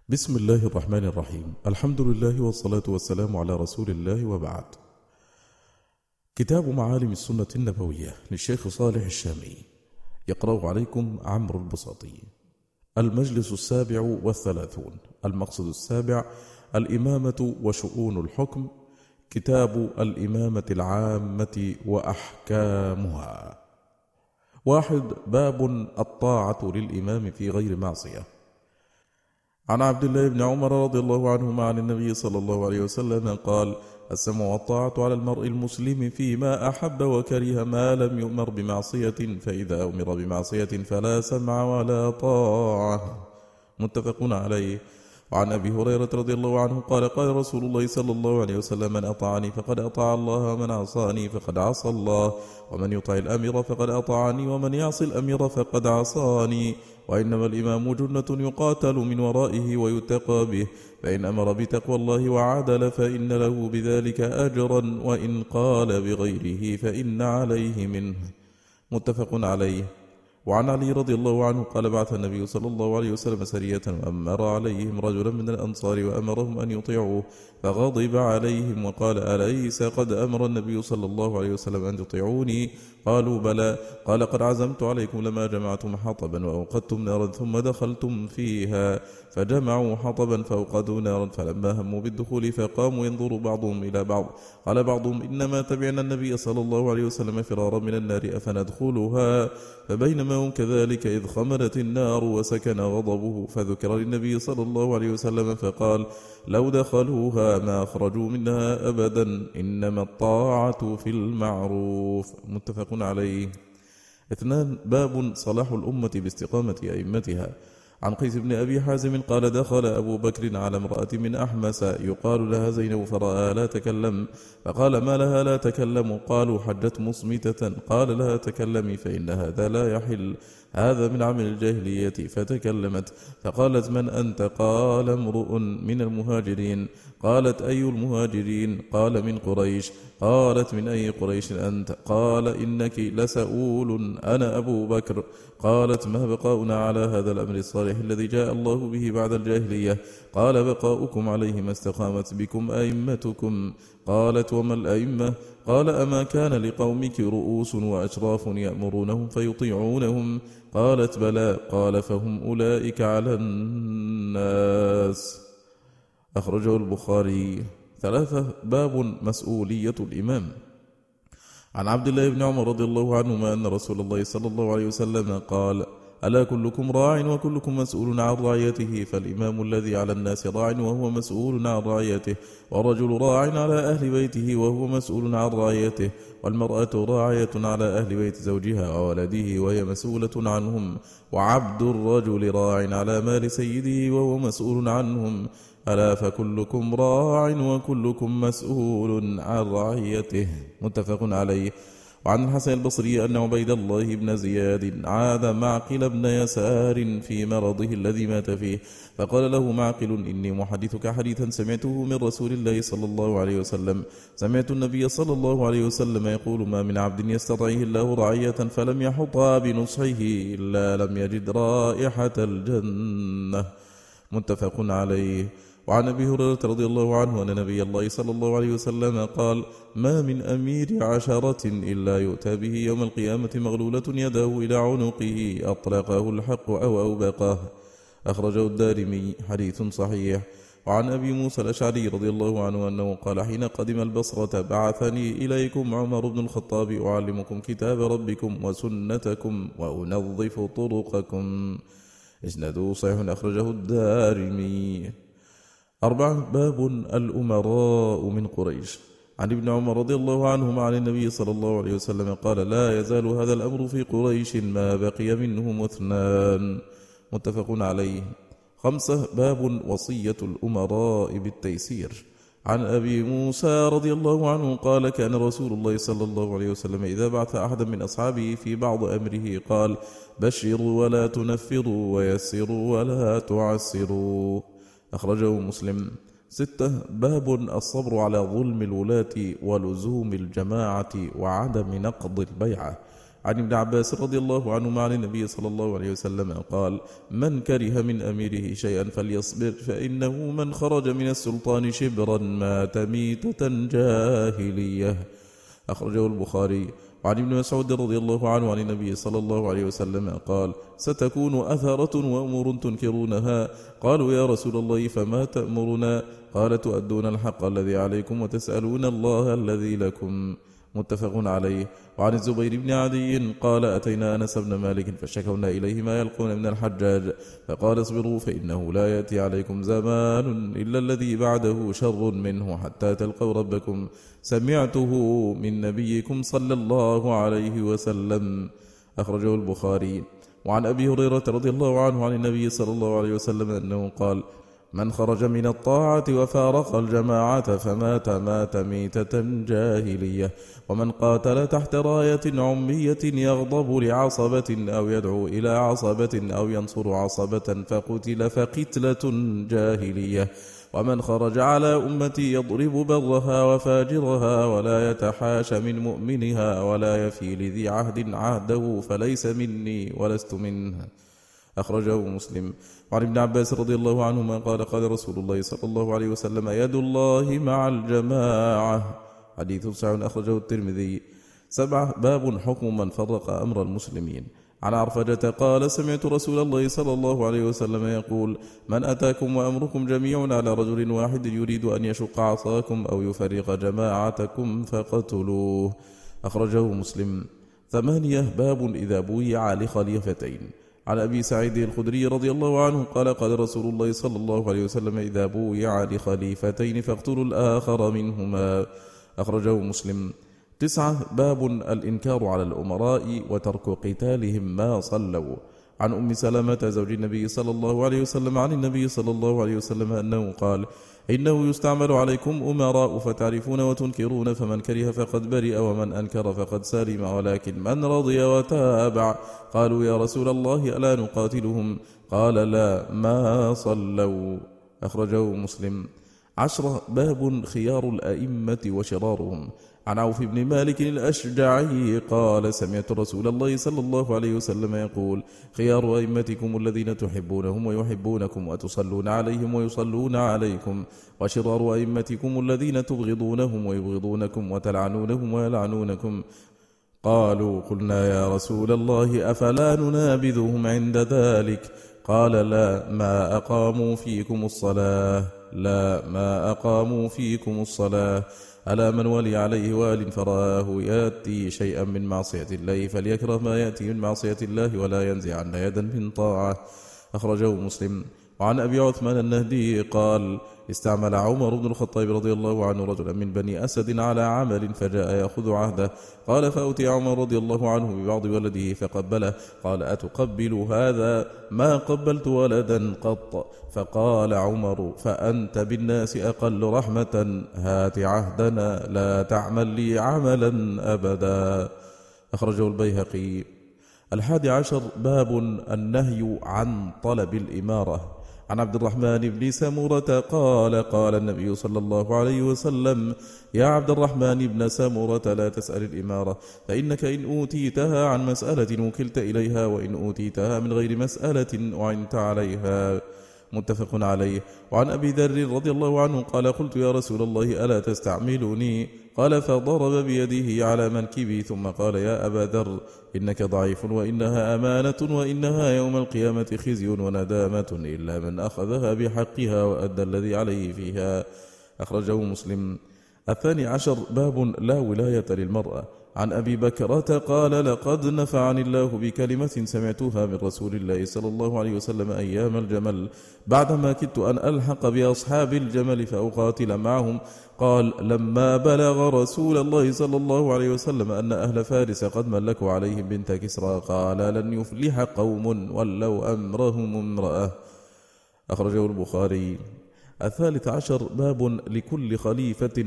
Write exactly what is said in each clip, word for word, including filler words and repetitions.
بسم الله الرحمن الرحيم. الحمد لله والصلاة والسلام على رسول الله، وبعد. كتاب معالم السنة النبوية للشيخ صالح الشامي، يقرأ عليكم عمرو البساطي. المجلس السابع والثلاثون. المقصد السابع: الإمامة وشؤون الحكم. كتاب الإمامة العامة وأحكامها. واحد. باب الطاعة للإمام في غير معصية. عن عبد الله بن عمر رضي الله عنهما عن النبي صلى الله عليه وسلم قال: السمع والطاعة على المرء المسلم فيما أحب وكره ما لم يؤمر بمعصية، فإذا أمر بمعصية فلا سمع ولا طاعة. متفق عليه. وعن أبي هريرة رضي الله عنه قال: قال رسول الله صلى الله عليه وسلم: من أطاعني فقد أطاع الله، ومن عصاني فقد عصى الله، ومن يطع الأمير فقد أطاعني، ومن يعصي الأمير فقد عصاني. وإنما الإمام جنة يقاتل من ورائه ويتقى به، فإن أمر بتقوى الله وعدل فإن له بذلك أجرا، وإن قال بغيره فإن عليه منه. متفق عليه. وعن علي رضي الله عنه قال: بعث النبي صلى الله عليه وسلم سرية وأمر عليهم رجلا من الأنصار وأمرهم أن يطيعوه، فغضب عليهم وقال: أليس قد أمر النبي صلى الله عليه وسلم أن تطيعوني؟ قالوا: بلى. قال: قد عزمت عليكم لما جمعتم حطبا وأوقدتم نارا ثم دخلتم فيها. فجمعوا حطبا فأوقدوا نارا، فلما هموا بالدخول فقاموا ينظر بعضهم إلى بعض. قال بعضهم: إنما تبعنا النبي صلى الله عليه وسلم فرارا من النار أفندخلها؟ فبينما هم كذلك إذ خمرت النار وسكن غضبه، فذكر للنبي صلى الله عليه وسلم فقال: لو دخلوها ما خرجوا منها أبدا، إنما الطاعة في المعروف. متفق عليه. اثنان. باب صلاح الأمة باستقامة أئمتها. عن قيس بن أبي حازم قال: دخل أبو بكر على امرأة من أحمس يقال لها زينب، فرأى لا تكلم، فقال: ما لها لا تكلم؟ قالوا: حجت مصمتة. قال لها: تكلمي، فإن هذا لا يحل، هذا من عمل الجاهلية. فتكلمت، فقالت: من أنت؟ قال: امرؤ من المهاجرين. قالت: أي المهاجرين؟ قال: من قريش. قالت: من أي قريش أنت؟ قال: إنك لسؤول، أنا أبو بكر. قالت: ما بقاؤنا على هذا الأمر الصالح الذي جاء الله به بعد الجاهلية؟ قال: بقاؤكم عليه ما استقامت بكم أئمتكم. قالت: وما الأئمة؟ قال: أما كان لقومك رؤوس وأشراف يأمرونهم فيطيعونهم؟ قالت: بلى. قال: فهم أولئك على الناس. أخرجه البخاري. ثلاثة. باب مسؤولية الإمام. عن عبد الله بن عمر رضي الله عنهما أن رسول الله صلى الله عليه وسلم قال: ألا كلكم راع وكلكم مسؤول عن رعيته؟ فالإمام الذي على الناس راع وهو مسؤول عن رعيته، والرجل راع على أهل بيته وهو مسؤول عن رعيته، والمرأة راعية على أهل بيت زوجها وولده وهي مسؤولة عنهم، وعبد الرجل راع على مال سيده وهو مسؤول عنهم. ألا فكلكم راع وكلكم مسؤول عن رعيته. متفق عليه. وعن الحسن البصري أن عبيد الله بن زياد عاد معقل بن يسار في مرضه الذي مات فيه، فقال له معقل: إني محدثك حديثا سمعته من رسول الله صلى الله عليه وسلم. سمعت النبي صلى الله عليه وسلم يقول: ما من عبد يستطيعه الله رعية فلم يحطها بنصحه إلا لم يجد رائحة الجنة. متفق عليه. وعن أبي هريرة رضي الله عنه أن نبي الله صلى الله عليه وسلم قال: ما من أمير عشرة إلا يؤتى به يوم القيامة مغلولة يداه إلى عنقه أطلقه الحق أو أوبقه. أخرجه الدارمي. حديث صحيح. وعن أبي موسى الأشعري رضي الله عنه أنه قال: حين قدم البصرة بعثني إليكم عمر بن الخطاب أعلمكم كتاب ربكم وسنتكم وأنظف طرقكم. إسناده صحيح. أخرجه الدارمي. أربعة. باب الأمراء من قريش. عن ابن عمر رضي الله عنهما عن النبي صلى الله عليه وسلم قال: لا يزال هذا الأمر في قريش ما بقي منهم اثنان. متفق عليه. خمسة. باب وصية الأمراء بالتيسير. عن أبي موسى رضي الله عنه قال: كان رسول الله صلى الله عليه وسلم إذا بعث أحدا من أصحابه في بعض أمره قال: بشروا ولا تنفروا، ويسروا ولا تعسروا. أخرجه مسلم. ستة. باب الصبر على ظلم الولاة ولزوم الجماعة وعدم نقض البيعة. عن ابن عباس رضي الله عنهما عن النبي صلى الله عليه وسلم قال: من كره من أميره شيئا فليصبر، فإنه من خرج من السلطان شبرا مات ميتة جاهلية. أخرجه البخاري. وعن ابن مسعود رضي الله عنه عن النبي صلى الله عليه وسلم قال: ستكون أثرة وأمور تنكرونها. قالوا: يا رسول الله فما تأمرنا؟ قال: تؤدون الحق الذي عليكم وتسألون الله الذي لكم. متفق عليه. وعن الزبير بن عدي قال: أتينا أنس بن مالك فشكونا إليه ما يلقون من الحجاج، فقال: اصبروا فإنه لا يأتي عليكم زمان إلا الذي بعده شر منه حتى تلقوا ربكم، سمعته من نبيكم صلى الله عليه وسلم. أخرجه البخاري. وعن أبي هريرة رضي الله عنه عن النبي صلى الله عليه وسلم أنه قال: من خرج من الطاعة وفارق الجماعة فمات مات ميتة جاهلية. ومن قاتل تحت راية عمية يغضب لعصبة أو يدعو إلى عصبة أو ينصر عصبة فقتل فقتلة جاهلية. ومن خرج على أمتي يضرب برها وفاجرها ولا يتحاش من مؤمنها ولا يفي لذي عهد عهده فليس مني ولست منه. أخرجه مسلم. وعن ابن عباس رضي الله عنهما قال: قال رسول الله صلى الله عليه وسلم: يد الله مع الجماعة. حديث صحيح أخرجه الترمذي. سبعة. باب حكم من فرق أمر المسلمين. عن عرفجة قال: سمعت رسول الله صلى الله عليه وسلم يقول: من أتاكم وأمركم جميع على رجل واحد يريد أن يشق عصاكم أو يفرق جماعتكم فقتلوه. أخرجه مسلم. ثمانية. باب إذا بويع لخليفتين. عن أبي سعيد الخدري رضي الله عنه قال: قال رسول الله صلى الله عليه وسلم: إذا بويع لخليفتين فاقتلوا الآخر منهما. أخرجه مسلم. تسعة. باب الإنكار على الأمراء وترك قتالهم ما صلوا. عن أم سلمة زوج النبي صلى الله عليه وسلم عن النبي صلى الله عليه وسلم أنه قال: إنه يستعمل عليكم أمراء فتعرفون وتنكرون، فمن كره فقد برئ ومن أنكر فقد سلم، ولكن من رضي وتابع. قالوا: يا رسول الله ألا نقاتلهم؟ قال: لا، ما صلوا. أخرجه مسلم. عشرة. باب خيار الأئمة وشرارهم. عن عوف بن مالك الأشجعي قال: سمعت رسول الله صلى الله عليه وسلم يقول: خيار أئمتكم الذين تحبونهم ويحبونكم وتصلون عليهم ويصلون عليكم، وشرار أئمتكم الذين تبغضونهم ويبغضونكم وتلعنونهم ويلعنونكم. قالوا: قلنا يا رسول الله أفلا ننابذهم عند ذلك؟ قال: لا، ما أقاموا فيكم الصلاة لا ما أقاموا فيكم الصلاة. ألا من ولي عليه وال فرآه يأتي شيئا من معصية الله فليكره ما يأتي من معصية الله ولا ينزعن يدا من طاعة. أخرجه مسلم. وعن أبي عثمان النهدي قال: استعمل عمر بن الخطاب رضي الله عنه رجلا من بني أسد على عمل فجاء يأخذ عهده. قال: فأتي عمر رضي الله عنه ببعض ولده فقبله. قال: أتقبل هذا؟ ما قبلت ولدا قط. فقال عمر: فأنت بالناس أقل رحمة، هات عهدنا لا تعمل لي عملا أبدا. أخرجه البيهقي. الحادي عشر. باب النهي عن طلب الإمارة. عن عبد الرحمن بن سمرة قال: قال النبي صلى الله عليه وسلم: يا عبد الرحمن بن سمرة، لا تسأل الإمارة، فإنك إن أوتيتها عن مسألة وكلت إليها، وإن أوتيتها من غير مسألة أعنت عليها. متفق عليه. وعن أبي ذر رضي الله عنه قال: قلت يا رسول الله ألا تستعملني؟ قال: فضرب بيده على منكبي ثم قال: يا أبا ذر، إنك ضعيف، وإنها أمانة، وإنها يوم القيامة خزي وندامة إلا من أخذها بحقها وأدى الذي عليه فيها. أخرجه مسلم. الثاني عشر. باب لا ولاية للمرأة. عن أبي بكرة قال: لقد نفعني الله بكلمة سمعتها من رسول الله صلى الله عليه وسلم أيام الجمل، بعدما كدت أن ألحق بأصحاب الجمل فأقاتل معهم. قال: لما بلغ رسول الله صلى الله عليه وسلم أن أهل فارس قد ملكوا عليهم بنت كسرى، قال: لن يفلح قوم ولوا أمرهم امرأة. أخرجه البخاري. الثالث عشر. باب لكل خليفة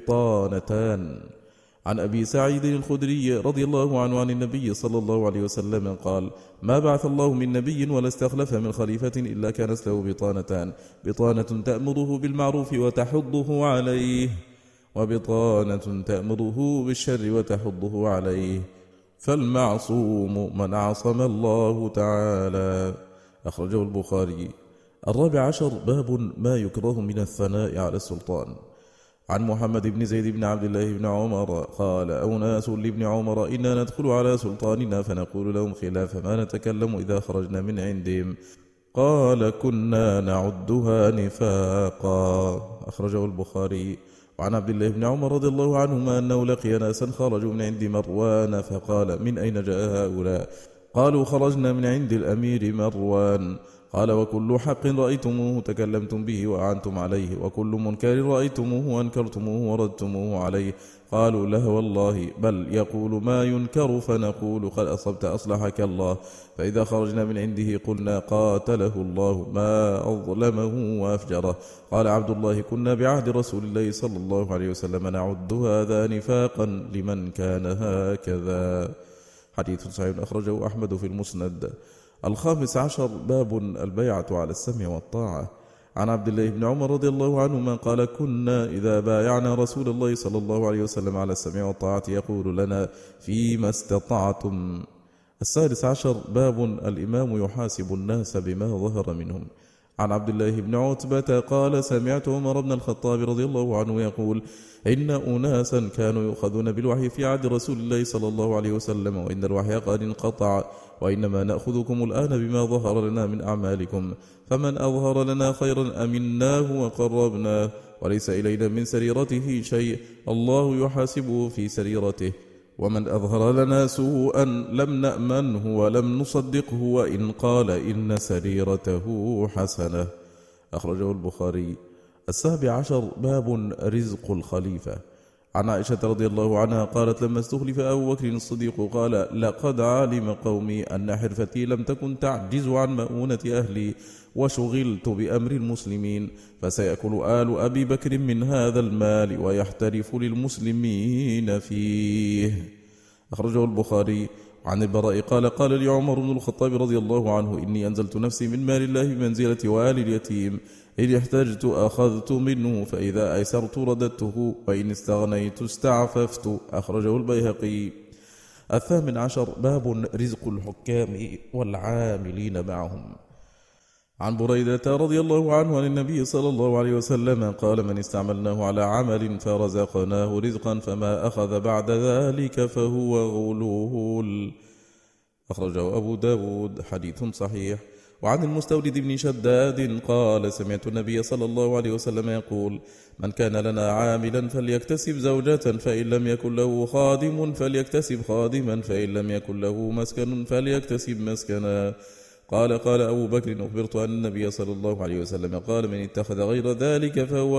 بطانتان. عن أبي سعيد الخدري رضي الله عنه عن النبي صلى الله عليه وسلم قال: ما بعث الله من نبي ولا استخلف من خليفة إلا كانت له بطانتان: بطانة تأمره بالمعروف وتحضه عليه، وبطانة تأمره بالشر وتحضه عليه. فالمعصوم من عصم الله تعالى. أخرجه البخاري. الرابع عشر باب ما يكره من الثناء على السلطان. عن محمد بن زيد بن عبد الله بن عمر قال أناس لابن عمر إنا ندخل على سلطاننا فنقول لهم خلاف ما نتكلم إذا خرجنا من عندهم. قال كنا نعدها نفاقا. أخرجه البخاري. وعن عبد الله بن عمر رضي الله عنهما أنه لقي ناسا خرجوا من عند مروان فقال من أين جاء هؤلاء؟ قالوا خرجنا من عند الأمير مروان. قال وكل حق رأيتموه تكلمتم به وأعنتم عليه، وكل منكر رأيتموه وأنكرتموه وردتموه عليه. قالوا لا والله، بل يقول ما ينكر فنقول قد أصبت أصلحك الله. فإذا خرجنا من عنده قلنا قاتله الله ما أظلمه وأفجره. قال عبد الله كنا بعهد رسول الله صلى الله عليه وسلم نعد هذا نفاقا لمن كان هكذا. حديث صحيح أخرجه أحمد في المسند. الخامس عشر باب البيعة على السمع والطاعة. عن عبد الله بن عمر رضي الله عنهما قال كنا إذا بايعنا رسول الله صلى الله عليه وسلم على السمع والطاعة يقول لنا فيما استطعتم. السادس عشر باب الإمام يحاسب الناس بما ظهر منهم. عن عبد الله بن عتبة قال سمعت عمر بن الخطاب رضي الله عنه يقول إن أناسا كانوا يؤخذون بالوحي في عهد رسول الله صلى الله عليه وسلم وإن الوحي قد انقطع، وإنما نأخذكم الآن بما ظهر لنا من أعمالكم، فمن أظهر لنا خيرا أمناه وقربناه، وليس إلينا من سريرته شيء الله يحاسبه في سريرته، ومن أظهر لنا سوءا لم نأمنه ولم نصدقه وإن قال إن سريرته حسنة. أخرجه البخاري. السابع عشر باب رزق الخليفة. عن عائشة رضي الله عنها قالت لما استخلف أبو بكر الصديق قال لقد علم قومي أن حرفتي لم تكن تعجز عن مؤونة أهلي وشغلت بأمر المسلمين، فسيأكل آل أبي بكر من هذا المال ويحترف للمسلمين فيه. أخرجه البخاري. عن البراء قال قال لي عمر بن الخطاب رضي الله عنه إني أنزلت نفسي من مال الله بمنزلة والي اليتيم، إن احتجت أخذت منه فإذا أيسرت رددته وإن استغنيت استعففت. أخرجه البيهقي. الثامن عشر باب رزق الحكام والعاملين معهم. عن بريدة رضي الله عنه عن النبي صلى الله عليه وسلم قال من استعملناه على عمل فرزقناه رزقا فما أخذ بعد ذلك فهو غلول. أخرجه أبو داود. حديث صحيح. وعن المستورد بن شداد قال سمعت النبي صلى الله عليه وسلم يقول من كان لنا عاملا فليكتسب زوجة فإن لم يكن له خادم فليكتسب خادما فإن لم يكن له مسكن فليكتسب مسكنا. قال قال أبو بكر أخبرت أن النبي صلى الله عليه وسلم قال من اتخذ غير ذلك فهو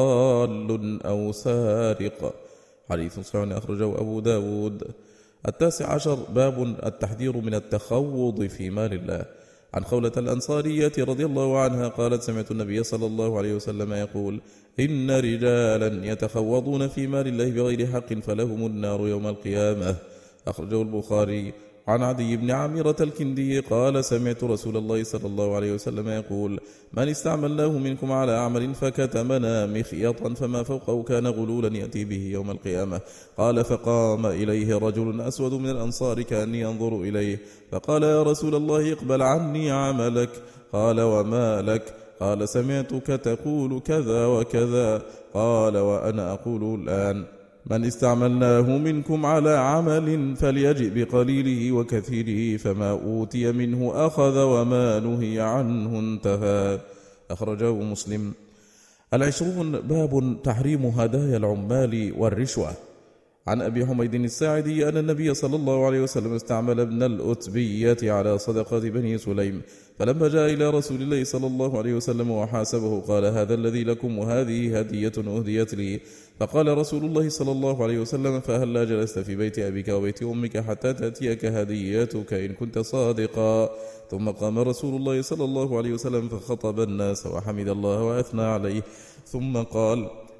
غال أو سارق. حديث صحيح أخرجه أبو داود. التاسع عشر باب التحذير من التخوض في مال الله. عن خولة الأنصارية رضي الله عنها قالت سمعت النبي صلى الله عليه وسلم يقول إن رجالا يتخوضون في مال الله بغير حق فلهم النار يوم القيامة. أخرجه البخاري. عن عدي بن عامرة الكندي قال سمعت رسول الله صلى الله عليه وسلم يقول من استعملناه منكم على عمل فكتمنا مخيطا فما فوقه كان غلولا يأتي به يوم القيامة. قال فقام إليه رجل أسود من الأنصار كأني ينظر إليه فقال يا رسول الله اقبل عني عملك. قال وما لك؟ قال سمعتك تقول كذا وكذا. قال وأنا أقول الآن من استعملناه منكم على عمل فليجئ بقليله وكثيره فما أوتي منه أخذ وما نهي عنه انتهى. أخرجه مسلم. العشرون باب تحريم هدايا العمال والرشوة. عن أبي حميد الساعدي أن النبي صلى الله عليه وسلم استعمل ابن الأتبية على صدقة بني سليم، فلما جاء إلى رسول الله صلى الله عليه وسلم وحاسبه قال هذا الذي لكم وهذه هدية أهديت لي. فقال رسول الله صلى الله عليه وسلم فهلا جلست في بيت أبيك وبيت أمك حتى تأتيك هديتك إن كنت صادقا. ثم قام رسول الله صلى الله عليه وسلم فخطب الناس وحمد الله وأثنى عليه ثم قال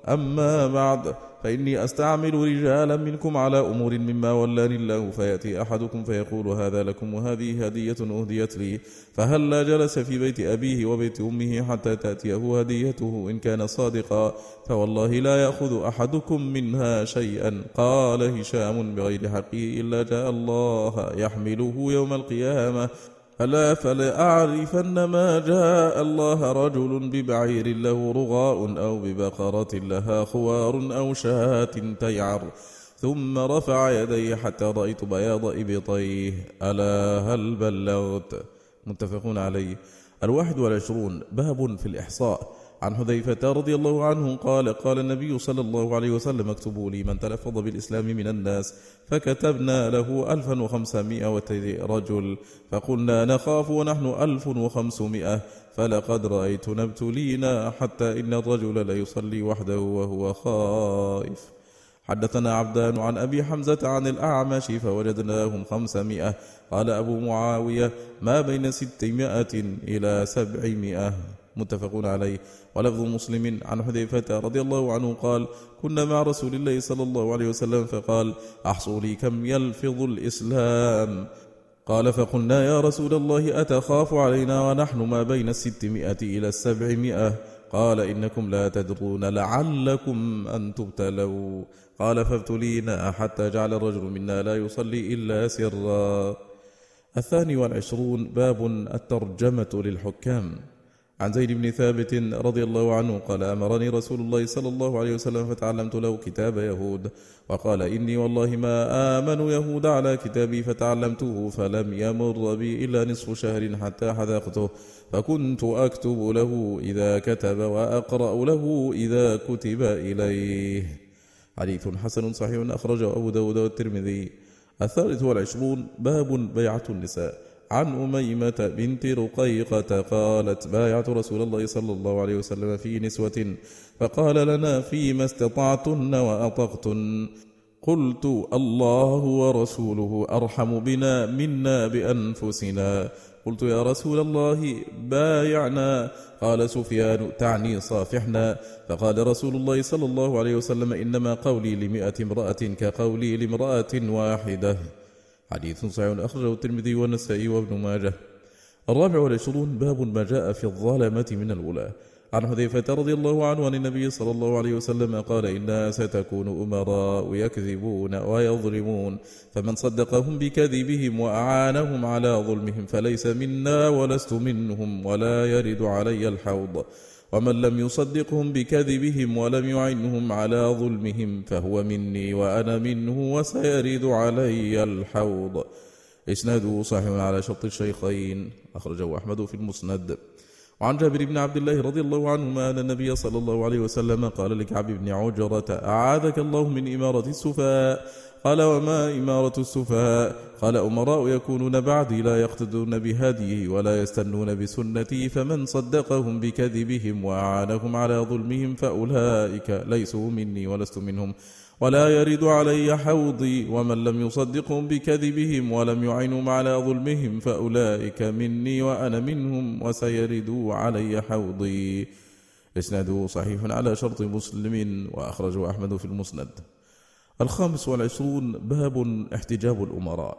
أما بعد، فإني أستعمل رجالا منكم على أمور مما ولاني الله، فيأتي أحدكم فيقول هذا لكم وهذه هدية أهديت لي، فهلا جلس في بيت أبيه وبيت أمه حتى تأتيه هديته إن كان صادقا، فوالله لا يأخذ أحدكم منها شيئا. قال هشام بغير حقه إلا جاء الله يحمله يوم القيامة. ألا فلأعرفن ما جاء الله رجل ببعير له رغاء أو ببقرة لها خوار أو شاة تيعر، ثم رفع يديه حتى رأيت بياض إبطيه. ألا هل بلغت؟ متفق عليه. الواحد والعشرون، باب في الإحصاء. عن حذيفة رضي الله عنه قال قال النبي صلى الله عليه وسلم اكتبوا لي من تلفظ بالإسلام من الناس، فكتبنا له ألفا وخمسمائة رجل، فقلنا نخاف ونحن ألف وخمسمائة، فلقد رأيت نبتلينا حتى إن الرجل ليصلي وحده وهو خائف. حدثنا عبدان عن أبي حمزة عن الأعمش فوجدناهم خمسمائة. قال أبو معاوية ما بين ستمائة إلى سبعمائة، متفق عليه. ولفظ مسلم عن حذيفة رضي الله عنه قال كنا مع رسول الله صلى الله عليه وسلم فقال أحصوا لي كم يلفظ الإسلام، قال فقلنا يا رسول الله أتخاف علينا ونحن ما بين الستمائة إلى السبعمائة، قال إنكم لا تدرون لعلكم أن تبتلوا، قال فابتلينا حتى جعل الرجل منا لا يصلي إلا سرا. الثاني والعشرون، باب الترجمة للحكام. عن زيد بن ثابت رضي الله عنه قال أمرني رسول الله صلى الله عليه وسلم فتعلمت له كتاب يهود، وقال إني والله ما آمن يهود على كتابي، فتعلمته فلم يمر بي إلا نصف شهر حتى حذقته، فكنت أكتب له إذا كتب وأقرأ له إذا كتب إليه. حديث حسن صحيح أخرجه أبو داود والترمذي. الثالث والعشرون، باب بيعة النساء. عن أميمة بنت رقيقة قالت بايعت رسول الله صلى الله عليه وسلم في نسوة، فقال لنا فيما استطعتن وأطقتن، قلت الله ورسوله أرحم بنا منا بأنفسنا، قلت يا رسول الله بايعنا، قال سفيان تعني صافحنا، فقال رسول الله صلى الله عليه وسلم إنما قولي لمئة امرأة كقولي لامرأة واحدة. حديث صحيح أخرجه الترمذي والنسائي وابن ماجه. الرابع والعشرون، باب ما جاء في الظالمة من الولاة. عن حذيفة رضي الله عنه عن النبي صلى الله عليه وسلم قال إنها ستكون أمراء يكذبون ويظلمون، فمن صدقهم بكذبهم وأعانهم على ظلمهم فليس منا ولست منهم ولا يرد علي الحوض، ومن لم يصدقهم بكذبهم ولم يعنهم على ظلمهم فهو مني وأنا منه وسيرد علي الحوض. إسناده صحيح على شرط الشيخين، أخرجه أحمد في المسند. وعن جابر بن عبد الله رضي الله عنهما أن النبي صلى الله عليه وسلم قال لكعب بن عجرة أعاذك الله من إمارة السفهاء، قال وما إمارة السفهاء؟ قال أمراء يكونون بعدي لا يقتدون بهديه ولا يستنون بسنتي، فمن صدقهم بكذبهم وأعانهم على ظلمهم فأولئك ليسوا مني ولست منهم ولا يرد علي حوضي، ومن لم يصدقهم بكذبهم ولم يعنهم على ظلمهم فأولئك مني وأنا منهم وسيردوا علي حوضي. إسناده صحيح على شرط مسلم وأخرجه أحمد في المسند. الخامس والعشرون، باب احتجاب الأمراء.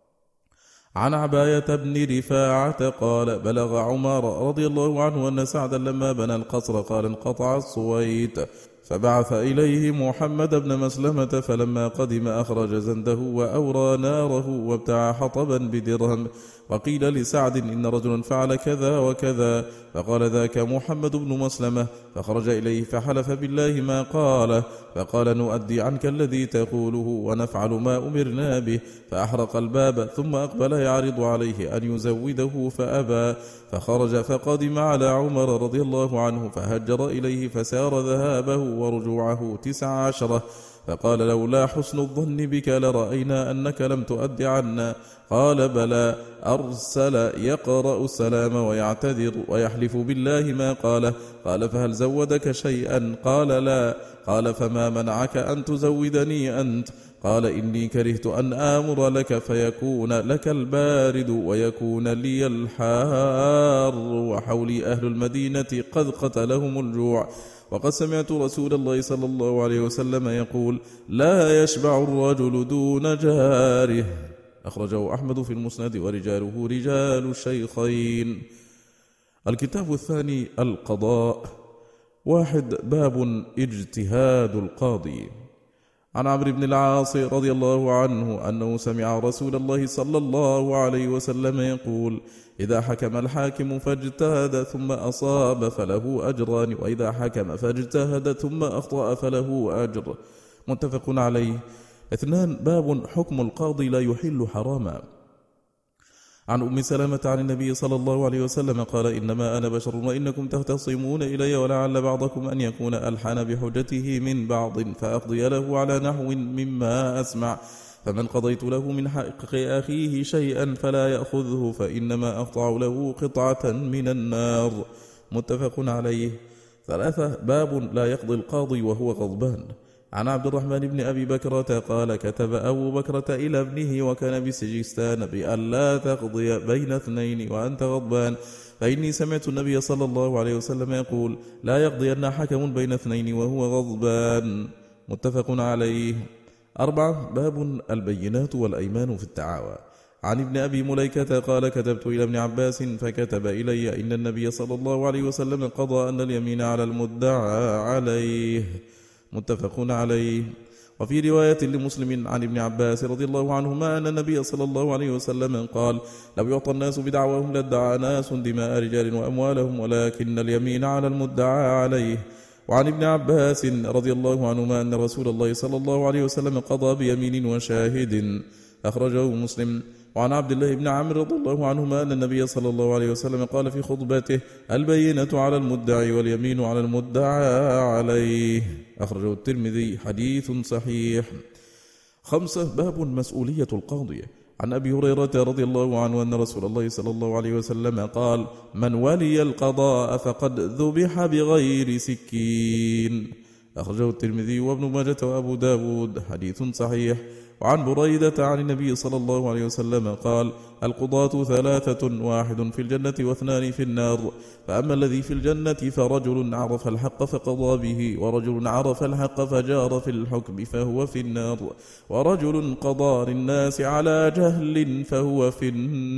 عن عباية بن رفاعة قال بلغ عمر رضي الله عنه أن سعدا لما بنى القصر قال انقطع الصويت، فبعث إليه محمد بن مسلمة، فلما قدم أخرج زنده وأورى ناره وابتاع حطبا بدرهم، وقيل لسعد إن رجلا فعل كذا وكذا، فقال ذاك محمد بن مسلمة، فخرج إليه فحلف بالله ما قال، فقال نؤدي عنك الذي تقوله ونفعل ما أمرنا به، فأحرق الباب ثم أقبل يعرض عليه أن يزوده فأبى، فخرج فقدم على عمر رضي الله عنه فهجر إليه فسار ذهابه ورجوعه تسع عشرة، فقال لولا حسن الظن بك لرأينا أنك لم تؤد عنا، قال بلى، أرسل يقرأ السلام ويعتذر ويحلف بالله ما قال، قال فهل زودك شيئا؟ قال لا، قال فما منعك أن تزودني أنت؟ قال إني كرهت أن آمر لك فيكون لك البارد ويكون لي الحار وحولي أهل المدينة قد قتلهم الجوع، وقد سمعت رسول الله صلى الله عليه وسلم يقول لا يشبع الرجل دون جاره. أخرجه أحمد في المسند ورجاله رجال الشيخين. الكتاب الثاني القضاء. واحد باب اجتهاد القاضي. عن عمرو بن العاص رضي الله عنه أنه سمع رسول الله صلى الله عليه وسلم يقول إذا حكم الحاكم فاجتهد ثم أصاب فله أجران، وإذا حكم فاجتهد ثم أخطأ فله أجر. متفق عليه. اثنان باب حكم القاضي لا يحل حراما. عن أم سلمة عن النبي صلى الله عليه وسلم قال إنما أنا بشر وإنكم تختصمون إلي ولعل بعضكم أن يكون ألحن بحجته من بعض فأقضي له على نحو مما أسمع، فمن قضيت له من حق أخيه شيئا فلا يأخذه فإنما أقطع له قطعة من النار. متفق عليه. ثلاثة باب لا يقضي القاضي وهو غضبان. عن عبد الرحمن بن أبي بكرة قال كتب أبو بكرة إلى ابنه وكان بسجستان بأن لا تقضي بين اثنين وأنت غضبان، فإني سمعت النبي صلى الله عليه وسلم يقول لا يقضين حكم بين اثنين وهو غضبان. متفق عليه. أربعة باب البينات والأيمان في التعاوى. عن ابن أبي مليكة قال كتبت إلى ابن عباس فكتب إلي إن النبي صلى الله عليه وسلم قضى أن اليمين على المدعى عليه. متفق عليه. وفي رواية لمسلم عن ابن عباس رضي الله عنهما أن النبي صلى الله عليه وسلم قال لو يعطى الناس بدعواهم لادعى ناس دماء رجال وأموالهم ولكن اليمين على المدعى عليه. وعن ابن عباس رضي الله عنهما أن رسول الله صلى الله عليه وسلم قضى بيمين وشاهد. أخرجه مسلم. وعن عبد الله بن عمرو رضي الله عنهما أن النبي صلى الله عليه وسلم قال في خطبته البينة على المدعي واليمين على المدعى عليه. أخرجه الترمذي. حديث صحيح. خمسة باب مسؤولية القاضي. عن أبي هريرة رضي الله عنه أن رسول الله صلى الله عليه وسلم قال من ولي القضاء فقد ذبح بغير سكين. أخرجه الترمذي وابن ماجة وأبو داود. حديث صحيح. وعن بريدة عن النبي صلى الله عليه وسلم قال القضاة ثلاثة واحد في الجنة واثنان في النار، فأما الذي في الجنة فرجل عرف الحق فقضى به، ورجل عرف الحق فجار في الحكم فهو في النار، ورجل قضى للناس على جهل فهو في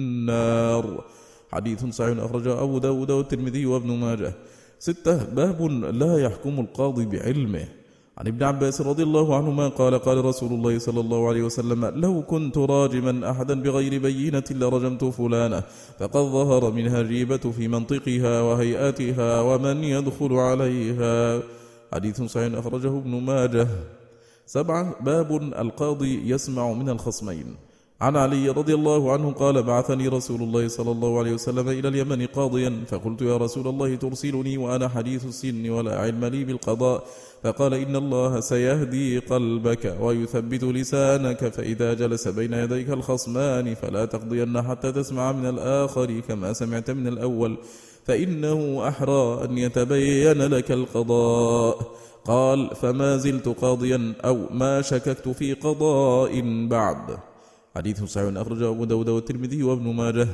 النار. حديث صحيح. أخرجه أبو داود والترمذي وابن ماجه. ستة باب لا يحكم القاضي بعلمه. عن ابن عباس رضي الله عنهما قال قال رسول الله صلى الله عليه وسلم لو كنت راجما أحدا بغير بينة لرجمت فلانة، فقد ظهر منها الريبة في منطقها وهيئاتها ومن يدخل عليها. حديث صحيح. أخرجه ابن ماجه. سبعة باب القاضي يسمع من الخصمين. عن علي رضي الله عنه قال بعثني رسول الله صلى الله عليه وسلم إلى اليمن قاضيا، فقلت يا رسول الله ترسلني وأنا حديث السن ولا علم لي بالقضاء؟ فقال إن الله سيهدي قلبك ويثبت لسانك، فإذا جلس بين يديك الخصمان فلا تقضين حتى تسمع من الآخر كما سمعت من الأول، فإنه أحرى أن يتبين لك القضاء. قال فما زلت قاضيا أو ما شككت في قضاء بعد. حديث صحيح. أخرجه أبو داود والترمذي وابن ماجه.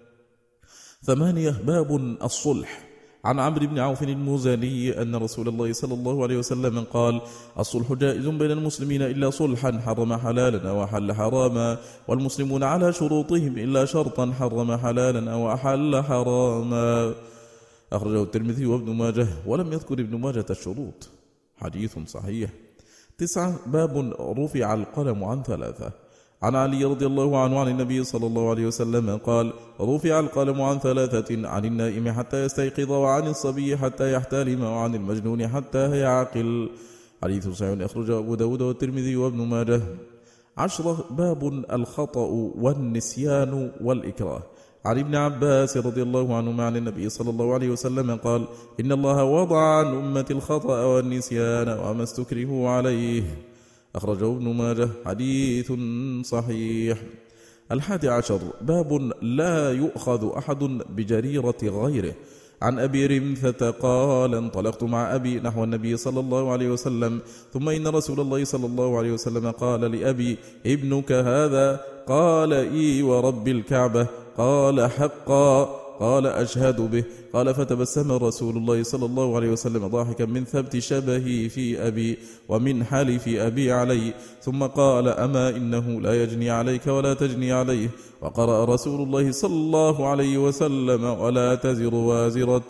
ثمانية باب الصلح. عن عمرو بن عوف المزني أن رسول الله صلى الله عليه وسلم قال الصلح جائز بين المسلمين إلا صلحا حرم حلالا أو أحل حراما، والمسلمون على شروطهم إلا شرطا حرم حلالا أو أحل حراما. أخرجه الترمذي وابن ماجه، ولم يذكر ابن ماجه الشروط. حديث صحيح. تسعة باب رفع القلم عن ثلاثة. عن علي رضي الله عنه عن النبي صلى الله عليه وسلم قال رفع القلم عن ثلاثة: عن النائم حتى يستيقظ، وعن الصبي حتى يحتلم، وعن المجنون حتى يعقل. حديث صحيح. أخرجه أبو داود والترمذي وابن ماجه. عشرة باب الخطأ والنسيان والإكراه. عن ابن عباس رضي الله عنهما عن النبي صلى الله عليه وسلم قال إن الله وضع عن أمة الخطأ والنسيان وما استكرهوا عليه. أخرجه ابن ماجه. حديث صحيح. الحادي عشر باب لا يؤخذ أحد بجريرة غيره. عن أبي رمثة قال انطلقت مع أبي نحو النبي صلى الله عليه وسلم ثم إن رسول الله صلى الله عليه وسلم قال لأبي ابنك هذا؟ قال إي ورب الكعبة. قال حقا؟ قال أشهد به. قال فتبسم رسول الله صلى الله عليه وسلم ضاحكا من ثبت شبهي في أبي ومن حلف أبي علي، ثم قال أما إنه لا يجني عليك ولا تجني عليه. وقرأ رسول الله صلى الله عليه وسلم ولا تزر وازرة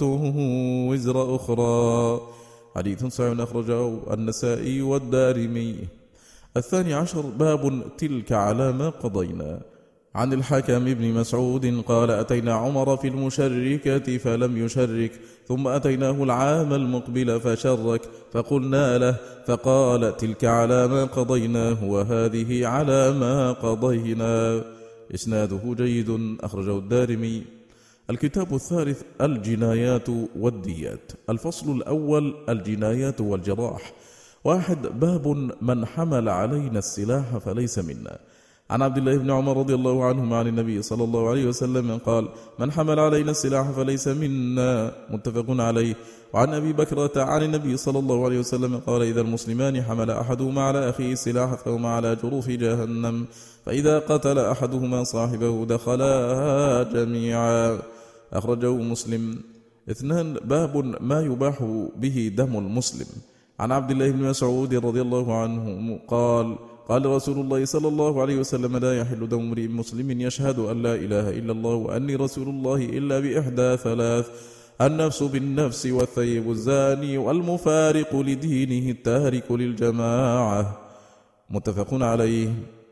وزر أخرى. حديث صحيح أخرجه النسائي والدارمي. الثاني عشر باب تلك على ما قضينا. عن الحكم بن مسعود قال أتينا عمر في المشركة فلم يشرك، ثم أتيناه العام المقبل فشرك، فقلنا له فقال تلك على ما قضيناه وهذه على ما قضينا. إسناده جيد أخرجه الدارمي. الكتاب الثالث الجنايات والديات. الفصل الأول الجنايات والجراح. واحد باب من حمل علينا السلاح فليس منا. عن عبد الله بن عمر رضي الله عنهما عن النبي صلى الله عليه وسلم قال من حمل علينا السلاح فليس منا، متفق عليه. وعن أبي بكرة عن النبي صلى الله عليه وسلم قال إذا المسلمان حمل أحدهما على أخيه السلاح فهما على جروف جهنم، فإذا قتل أحدهما صاحبه دخلاها جميعا. أخرجه مسلم. اثنان باب ما يباح به دم المسلم. عن عبد الله بن مسعود رضي الله عنه قال قال رسول الله صلى الله عليه وسلم لا يحل دم امرئ مسلم يشهد أن لا إله إلا الله وأني رسول الله إلا بإحدى ثلاث: النفس بالنفس والثيب الزاني والمفارق لدينه التارك للجماعة، متفق عليه.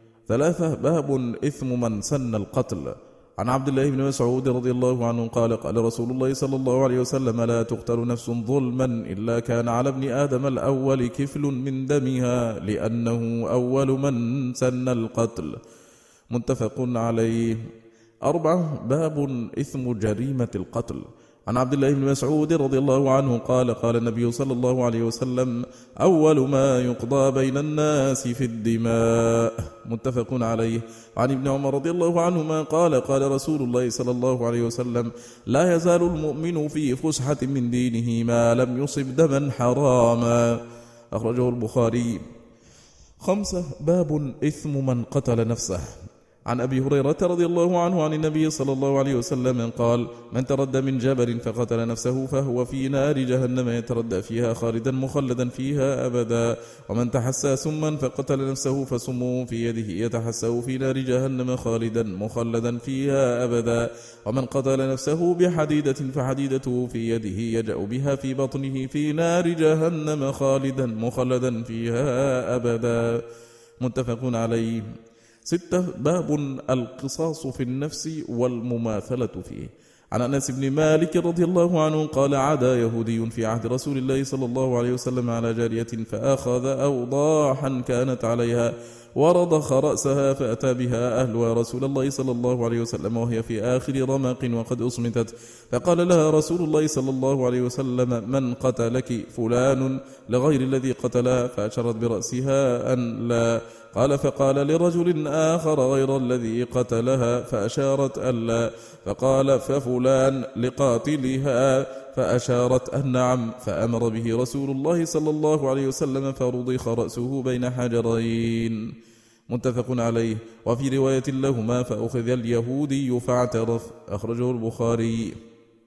ثلاثة باب إثم من سن القتل. عن عبد الله بن مسعود رضي الله عنه قال قال رسول الله صلى الله عليه وسلم لا تقتل نفس ظلما إلا كان على ابن آدم الأول كفل من دمها لأنه أول من سن القتل، متفق عليه. أربعة باب إثم جريمة القتل. عن عبد الله بن مسعود رضي الله عنه قال قال النبي صلى الله عليه وسلم أول ما يقضى بين الناس في الدماء، متفق عليه. عن ابن عمر رضي الله عنهما قال قال رسول الله صلى الله عليه وسلم لا يزال المؤمن في فسحة من دينه ما لم يصب دما حراما، أخرجه البخاري. خمسة باب إثم من قتل نفسه. عن أبي هريرة رضي الله عنه عن النبي صلى الله عليه وسلم قال من تردى من جبل فقتل نفسه فهو في نار جهنم يتردى فيها خالدا مخلدا فيها أبدا، ومن تحسى سما فقتل نفسه فسمه في يده يتحسه في نار جهنم خالدا مخلدا فيها أبدا، ومن قتل نفسه بحديدة فحديدته في يده يجأ بها في بطنه في نار جهنم خالدا مخلدا فيها أبدا، متفق عليه. ستة باب القصاص في النفس والمماثلة فيه. عن أنس بن مالك رضي الله عنه قال عدا يهودي في عهد رسول الله صلى الله عليه وسلم على جارية فأخذ أوضاحا كانت عليها ورضخ رأسها فأتى بها أهلها رسول الله صلى الله عليه وسلم وهي في آخر رمق وقد أصمتت، فقال لها رسول الله صلى الله عليه وسلم من قتلك؟ فلان، لغير الذي قتلها، فأشرت برأسها أن لا. قال فقال لرجل آخر غير الذي قتلها، فأشارت أن لا. فقال ففلان لقاتلها، فأشارت أن نعم، فأمر به رسول الله صلى الله عليه وسلم فرضخ رأسه بين حجرين، متفق عليه. وفي رواية لهما فأخذ اليهودي فاعترف، أخرجه البخاري.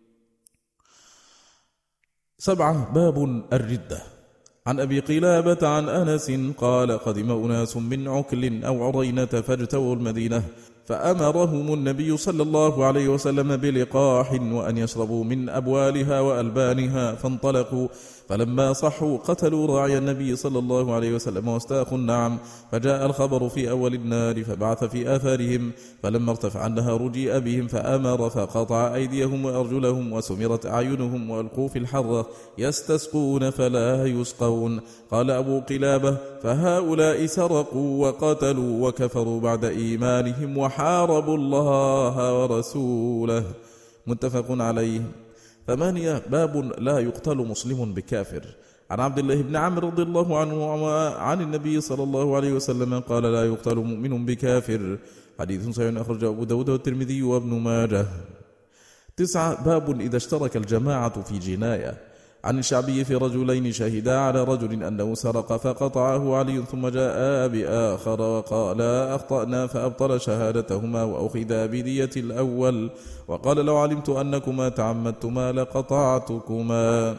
سبعة باب الردة. عن أبي قلابة عن أنس قال قدم أناس من عكل أو عرينة فاجتووا المدينة، فأمرهم النبي صلى الله عليه وسلم بلقاح وأن يشربوا من أبوالها وألبانها، فانطلقوا، فلما صحوا قتلوا راعي النبي صلى الله عليه وسلم واستاخوا النعم، فجاء الخبر في أول النار فبعث في آثارهم، فلما ارتفع النهار جيء بهم فأمر فقطع أيديهم وأرجلهم وسمرت أعينهم وألقوا في الحرة يستسقون فلا يسقون. قال أبو قلابة فهؤلاء سرقوا وقتلوا وكفروا بعد إيمانهم وحاربوا الله ورسوله، متفق عليه. ثمانية باب لا يقتل مسلم بكافر. عن عبد الله بن عمرو رضي الله عنه عن النبي صلى الله عليه وسلم قال لا يقتل مؤمن بكافر، حديث صحيح أخرجه أبو داود والترمذي وابن ماجه. تسعة. باب إذا اشترك الجماعة في جناية. عن الشعبي في رجلين شهدا على رجل أنه سرق فقطعه علي ثم جاء بآخر وقال أخطأنا فأبطل شهادتهما وأخذا بدية الأول وقال لو علمت أنكما تعمدتما لقطعتكما.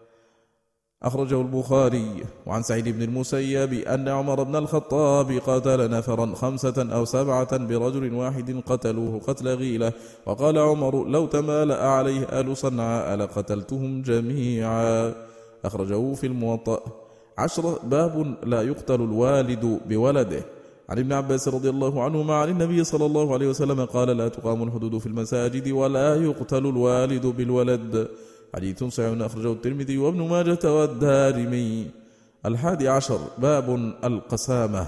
أخرجه البخاري. وعن سعيد بن المسيب أن عمر بن الخطاب قاتل نفرا خمسة أو سبعة برجل واحد قتلوه قتل غيلة وقال عمر لو تمالأ عليه آل صنعاء لقتلتهم جميعا. أخرجه في الموطأ. عشرة. باب لا يقتل الوالد بولده. عن ابن عباس رضي الله عنهما عن النبي صلى الله عليه وسلم قال لا تقام الحدود في المساجد ولا يقتل الوالد بالولد. حديث صحيح أخرجه الترمذي وابن ماجة والدارمي. الحادي عشر. باب القسامة.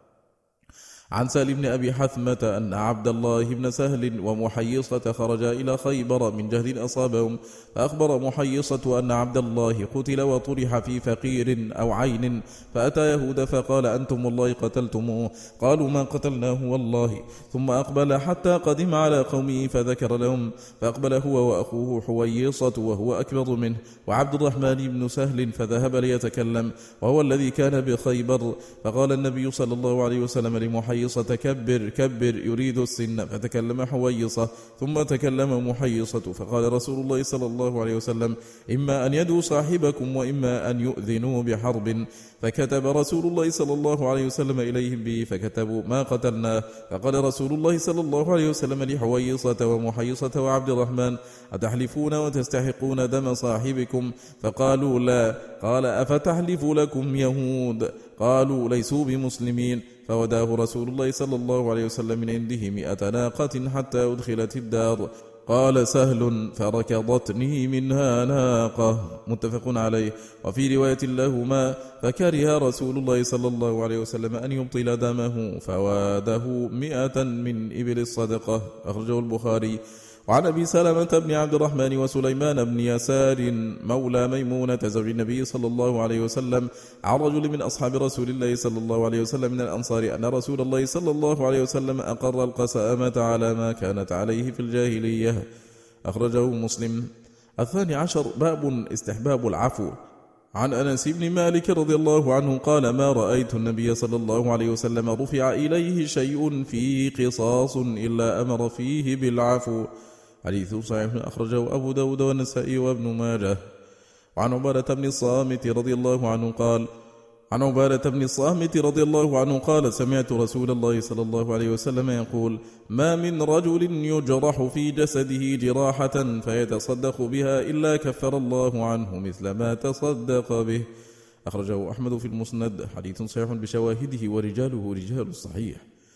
عن سهل بن أبي حثمة أن عبد الله بن سهل ومحيصة خرجا إلى خيبر من جهد أصابهم فأخبر محيصة أن عبد الله قتل وطرح في فقير أو عين فأتى يهود فقال أنتم والله قتلتموه قالوا ما قتلناه والله ثم أقبل حتى قدم على قومه فذكر لهم فأقبل هو وأخوه حويصة وهو أكبر منه وعبد الرحمن بن سهل فذهب ليتكلم وهو الذي كان بخيبر فقال النبي صلى الله عليه وسلم لمحيصة كبر كبر يريد السن فتكلم حويصة ثم تكلم محيصة فقال رسول الله صلى الله عليه وسلم إما أن يدوا صاحبكم وإما أن يؤذنوا بحرب فكتب رسول الله صلى الله عليه وسلم إليهم به فكتبوا ما قتلنا فقال رسول الله صلى الله عليه وسلم لحويصة ومحيصة وعبد الرحمن أتحلفون وتستحقون دم صاحبكم فقالوا لا قال أفتحلف لكم يهود قالوا ليسوا بمسلمين فوداه رسول الله صلى الله عليه وسلم من عنده مئة ناقة حتى أدخلت الدار قال سهل فركضتني منها ناقة متفق عليه. وفي رواية لهما فكره رسول الله صلى الله عليه وسلم أن يبطل دمه فواده مئة من إبل الصدقة أخرجه البخاري. وعن أبي سلمة بن عبد الرحمن وسليمان بن يسار مولى ميمونة زوج النبي صلى الله عليه وسلم عن رجل من أصحاب رسول الله صلى الله عليه وسلم من الأنصار أن رسول الله صلى الله عليه وسلم أقر القسامة على ما كانت عليه في الجاهلية أخرجه مسلم. الثاني عشر. باب استحباب العفو. عن أنس بن مالك رضي الله عنه قال ما رأيت النبي صلى الله عليه وسلم رفع إليه شيء فيه قصاص إلا أمر فيه بالعفو. حديث صحيح أخرجه أبو داود والنسائي وابن ماجه. وعن عبادة بن الصامت رضي الله عنه قال عن عبادة بن الصامت رضي الله عنه قال سمعت رسول الله صلى الله عليه وسلم يقول ما من رجل يجرح في جسده جراحة فيتصدق بها إلا كفر الله عنه مثل ما تصدق به أخرجه أحمد في المسند. حديث صحيح بشواهده ورجاله رجال الصحيح.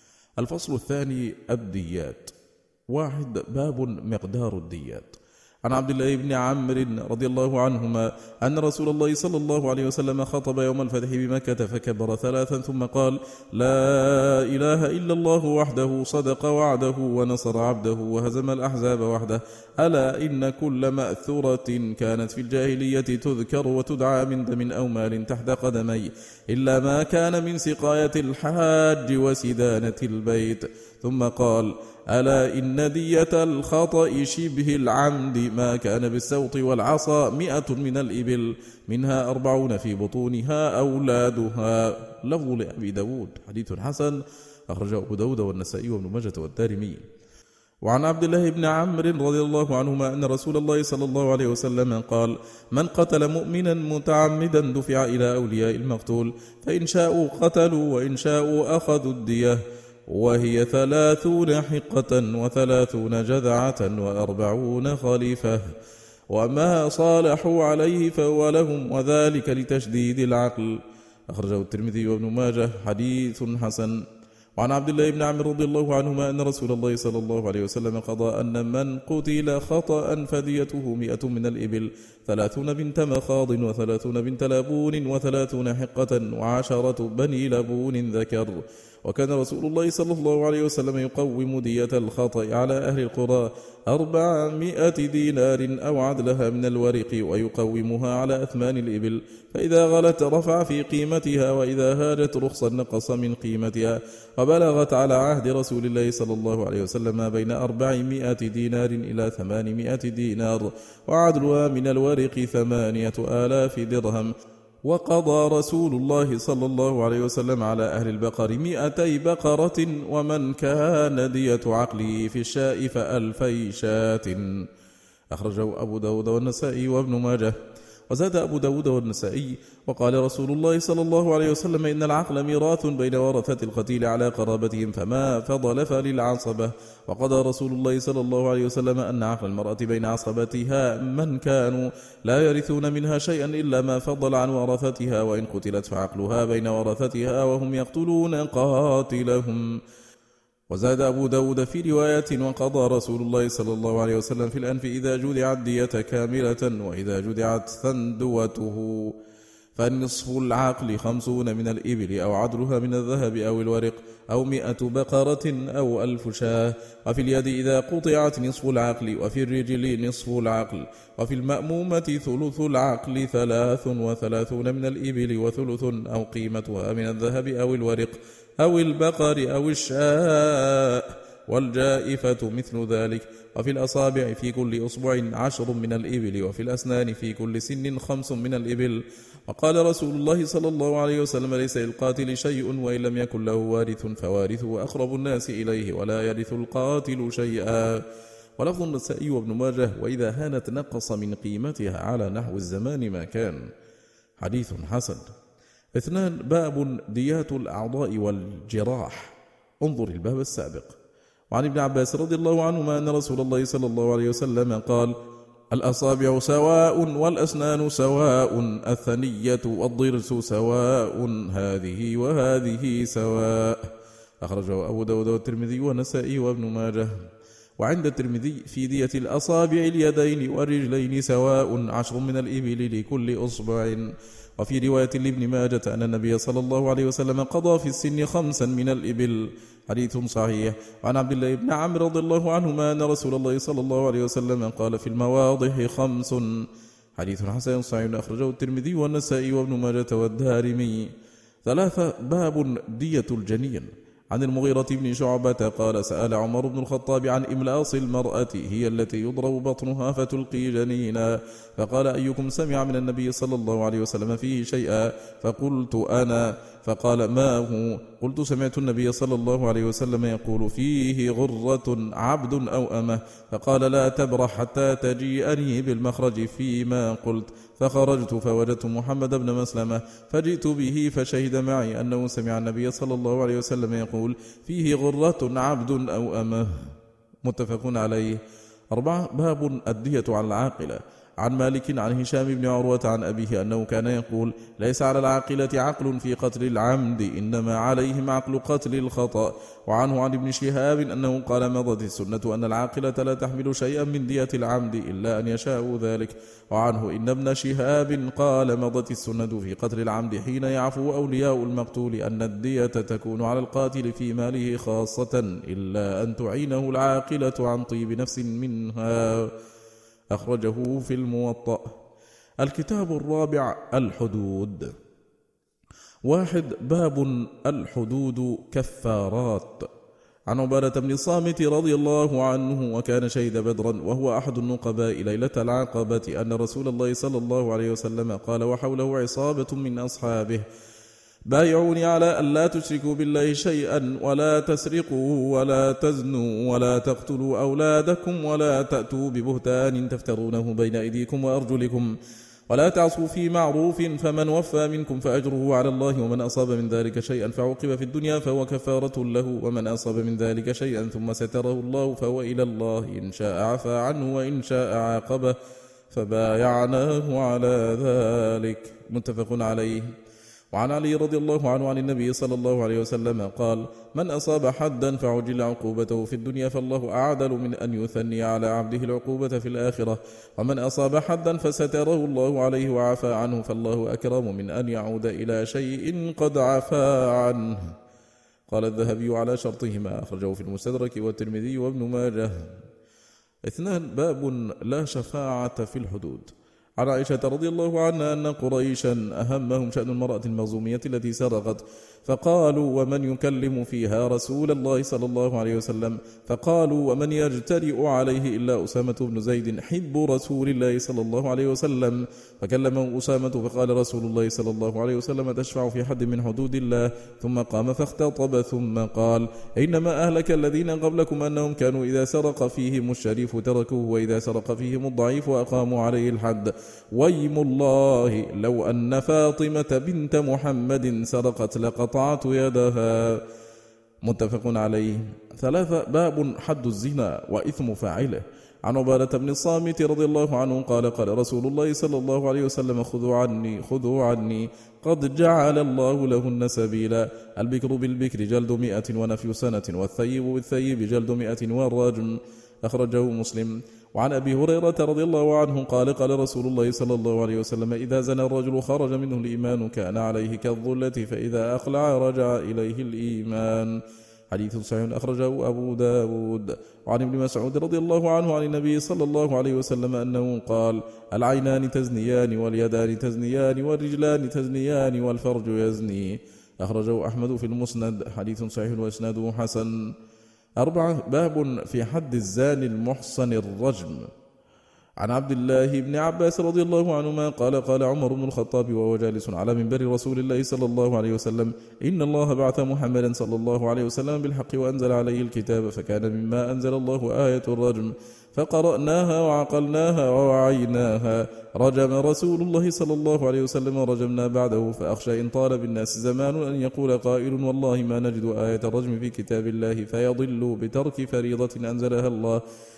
الفصل الثاني. الديات. واحد. باب مقدار الديات. عن عبد الله بن عمرو رضي الله عنهما أن رسول الله صلى الله عليه وسلم خطب يوم الفتح بمكة فكبر ثلاثا ثم قال لا إله إلا الله وحده صدق وعده ونصر عبده وهزم الأحزاب وحده ألا إن كل مأثورة كانت في الجاهلية تذكر وتدعى من دم أو مال تحت قدمي إلا ما كان من سقاية الحاج وسدانة البيت ثم قال ألا إن دية الخطأ شبه العمد ما كان بالسوط والعصا مئة من الإبل منها أربعون في بطونها أولادها. لفظ لأبي داود. حديث حسن أخرجه أبو داود والنسائي وابن ماجة والدارمي. وعن عبد الله بن عمرو رضي الله عنهما أن رسول الله صلى الله عليه وسلم قال من قتل مؤمنا متعمدا دفع إلى أولياء المقتول فإن شاءوا قتلوا وإن شاءوا أخذوا الدية وهي ثلاثون حقة وثلاثون جذعة وأربعون خليفة وما صالحوا عليه فهو لهم وذلك لتشديد العقل أخرجه الترمذي وابن ماجه. حديث حسن. وعن عبد الله بن عمرو رضي الله عنهما أن رسول الله صلى الله عليه وسلم قضى أن من قتل خطأ فديته مئة من الإبل ثلاثون بنت مخاض وثلاثون بنت لبون وثلاثون حقة وعشرة بني لبون ذكر وكان رسول الله صلى الله عليه وسلم يقوم دية الخطأ على أهل القرى أربعمائة دينار أو عدلها من الورق، ويقومها على أثمان الإبل، فإذا غلت رفع في قيمتها، وإذا هاجت رخصا نقص من قيمتها. وبلغت على عهد رسول الله صلى الله عليه وسلم ما بين أربعمائة دينار إلى ثمانمائة دينار، وعدلها من الورق ثمانية آلاف درهم. وقضى رسول الله صلى الله عليه وسلم على أهل البقر مئتي بقرة، ومن كان دية عقله في الشاء فألفي شاة. أخرجه أبو داود والنسائي وابن ماجه. وزاد أبو داود والنسائي: وقال رسول الله صلى الله عليه وسلم: إن العقل ميراث بين ورثة القتيل على قرابتهم، فما فضل فللعصبة. وقضى رسول الله صلى الله عليه وسلم أن عقل المرأة بين عصبتها من كانوا لا يرثون منها شيئا إلا ما فضل عن ورثتها، وإن قتلت فعقلها بين ورثتها وهم يقتلون قاتلهم. وزاد أبو داود في رواية: وقضى رسول الله صلى الله عليه وسلم في الأنف إذا جدعت دية كاملة، وإذا جدعت ثندوته فالنصف العقل خمسون من الإبل أو عدلها من الذهب أو الورق، أو مئة بقرة أو ألف شاة. وفي اليد إذا قطعت نصف العقل، وفي الرجل نصف العقل، وفي المأمومة ثلث العقل ثلاث وثلاثون من الإبل وثلث، أو قيمتها من الذهب أو الورق أو البقر أو الشاء، والجائفة مثل ذلك. وفي الأصابع في كل أصبع عشر من الإبل، وفي الأسنان في كل سن خمس من الإبل. وقال رسول الله صلى الله عليه وسلم: ليس للقاتل شيء وإن لم يكن له وارث، فوارثه أقرب الناس إليه، ولا يرث القاتل شيئا. ولفظ النسائي وابن ماجه: وإذا هانت نقص من قيمتها على نحو الزمان ما كان. حديث حسن. اثنان: باب ديات الأعضاء والجراح. انظر الباب السابق. وعن ابن عباس رضي الله عنهما أن رسول الله صلى الله عليه وسلم قال: الأصابع سواء والأسنان سواء، الثنية والضرس سواء، هذه وهذه سواء. أخرجه أبو داود والترمذي والنسائي وابن ماجه. وعند الترمذي: في دية الأصابع اليدين والرجلين سواء، عشر من الإبل لكل أصبع. وفي رواية لابن ماجة أن النبي صلى الله عليه وسلم قضى في السن خمسا من الإبل. حديث صحيح. وعن عبد الله بن عمرو رضي الله عنهما أن رسول الله صلى الله عليه وسلم قال: في المواضح خمس. حديث حسن صحيح. أخرجه الترمذي والنسائي وابن ماجة والدارمي. ثلاثة: باب دية الجنين. عن المغيرة بن شعبة قال: سأل عمر بن الخطاب عن إملاص المرأة، هي التي يضرب بطنها فتلقي جنينا، فقال: أيكم سمع من النبي صلى الله عليه وسلم فيه شيئا؟ فقلت: أنا. فقال: ما هو؟ قلت: سمعت النبي صلى الله عليه وسلم يقول: فيه غرة عبد أو أمه. فقال: لا تبرح حتى تجيئني بالمخرج فيما قلت. فخرجت فوجدت محمد بن مسلمة، فجئت به فشهد معي أنه سمع النبي صلى الله عليه وسلم يقول: فيه غرة عبد أو أمه. متفق عليه. أربعة: باب الدية على العاقلة. عن مالك عن هشام بن عروة عن أبيه أنه كان يقول: ليس على العاقلة عقل في قتل العمد، إنما عليهم عقل قتل الخطأ. وعنه عن ابن شهاب أنه قال: مضت السنة أن العاقلة لا تحمل شيئا من دية العمد إلا أن يشاءوا ذلك. وعنه إن ابن شهاب قال: مضت السنة في قتل العمد حين يعفو أولياء المقتول أن الدية تكون على القاتل في ماله خاصة، إلا أن تعينه العاقلة عن طيب نفس منها. أخرجه في الموطأ. الكتاب الرابع: الحدود. واحد: باب الحدود كفارات. عن عبادة بن الصامت رضي الله عنه وكان شهد بدرا وهو أحد النقباء ليلة العقبة أن رسول الله صلى الله عليه وسلم قال وحوله عصابة من أصحابه: بايعوني على أن لا تشركوا بالله شيئا، ولا تسرقوا، ولا تزنوا، ولا تقتلوا أولادكم، ولا تأتوا ببهتان تفترونه بين أيديكم وأرجلكم، ولا تعصوا في معروف، فمن وفى منكم فأجره على الله، ومن أصاب من ذلك شيئا فعوقب في الدنيا فهو كفارة له، ومن أصاب من ذلك شيئا ثم ستره الله فهو إلى الله، إن شاء عفا عنه وإن شاء عاقبه، فبايعناه على ذلك. متفق عليه. وعن علي رضي الله عنه عن النبي صلى الله عليه وسلم قال: من أصاب حدا فعجل عقوبته في الدنيا فالله أعدل من أن يثني على عبده العقوبة في الآخرة، ومن أصاب حدا فستره الله عليه وعفى عنه فالله أكرم من أن يعود إلى شيء قد عفى عنه. قال الذهبي على شرطهما، أخرجه في المستدرك والترمذي وابن ماجه. اثنان باب لا شفاعة في الحدود. عن عائشة رضي الله عنها أن قريشا أهمهم شأن المرأة المظلومية التي سرقت، فقالوا ومن يكلم فيها رسول الله صلى الله عليه وسلم؟ فقالوا ومن يجترئ عليه إلا أسامة بن زيد حب رسول الله صلى الله عليه وسلم. فكلمه أسامة فقال رسول الله صلى الله عليه وسلم تشفع في حد من حدود الله؟ ثم قام فاختطب ثم قال إنما أهلك الذين قبلكم أنهم كانوا إذا سرق فيهم الشريف تركوه وإذا سرق فيهم الضعيف وأقاموا عليه الحد. ويم الله لو أن فاطمة بنت محمد سرقت لقطعت يدها. متفق عليه. ثلاثة باب حد الزنا وإثم فاعله. عن عبادة بن الصامت رضي الله عنه قال قال رسول الله صلى الله عليه وسلم خذوا عني خذوا عني قد جعل الله لهن سبيلا. البكر بالبكر جلد مئة ونفي سنة، والثيب بالثيب جلد مئة والرجم. أخرجه مسلم. وعن أبي هريرة رضي الله عنه قال قال رسول الله صلى الله عليه وسلم إذا زنى الرجل خرج منه الإيمان كان عليه كالظلة، فإذا أقلع رجع إليه الإيمان. حديث صحيح أخرجه أبو داود. وعن ابن مسعود رضي الله عنه عن النبي صلى الله عليه وسلم أنه قال العينان تزنيان واليدان تزنيان والرجلان تزنيان والفرج يزني. أخرجه أحمد في المسند. حديث صحيح وإسناده حسن. أربعة باب في حد الزاني المحصن الرجم. عن عبد الله بن عباس رضي الله عنهما قال قال عمر بن الخطاب وهو جالس على منبر رسول الله صلى الله عليه وسلم إن الله بعث محمدا صلى الله عليه وسلم بالحق وأنزل عليه الكتاب، فكان مما أنزل الله آية الرجم، فقرأناها وعقلناها ووعيناها. رجم رسول الله صلى الله عليه وسلم ورجمنا بعده، فأخشى إن طال بالناس زمان أن يقول قائل والله ما نجد آية الرجم في كتاب الله فيضل بترك فريضة أنزلها الله،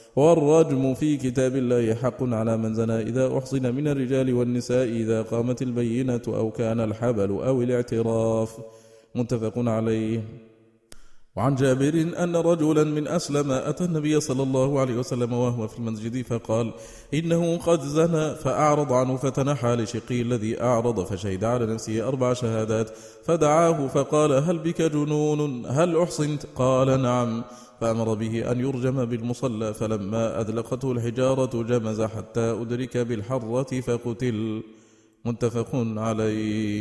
والرجم في كتاب الله حق على من زنى إذا أحصن من الرجال والنساء إذا قامت البينة أو كان الحبل أو الاعتراف. متفق عليه. وعن جابر أن رجلا من أسلم أتى النبي صلى الله عليه وسلم وهو في المسجد فقال إنه قد زنى، فأعرض عنه فتنحى لشقي الذي أعرض فشهد على نفسه أربع شهادات، فدعاه فقال هل بك جنون؟ هل أحصنت؟ قال نعم، فأمر به أن يرجم بالمصلى، فلما أدلقته الحجارة جمز حتى أدرك بالحرة فقتل. متفق عليه.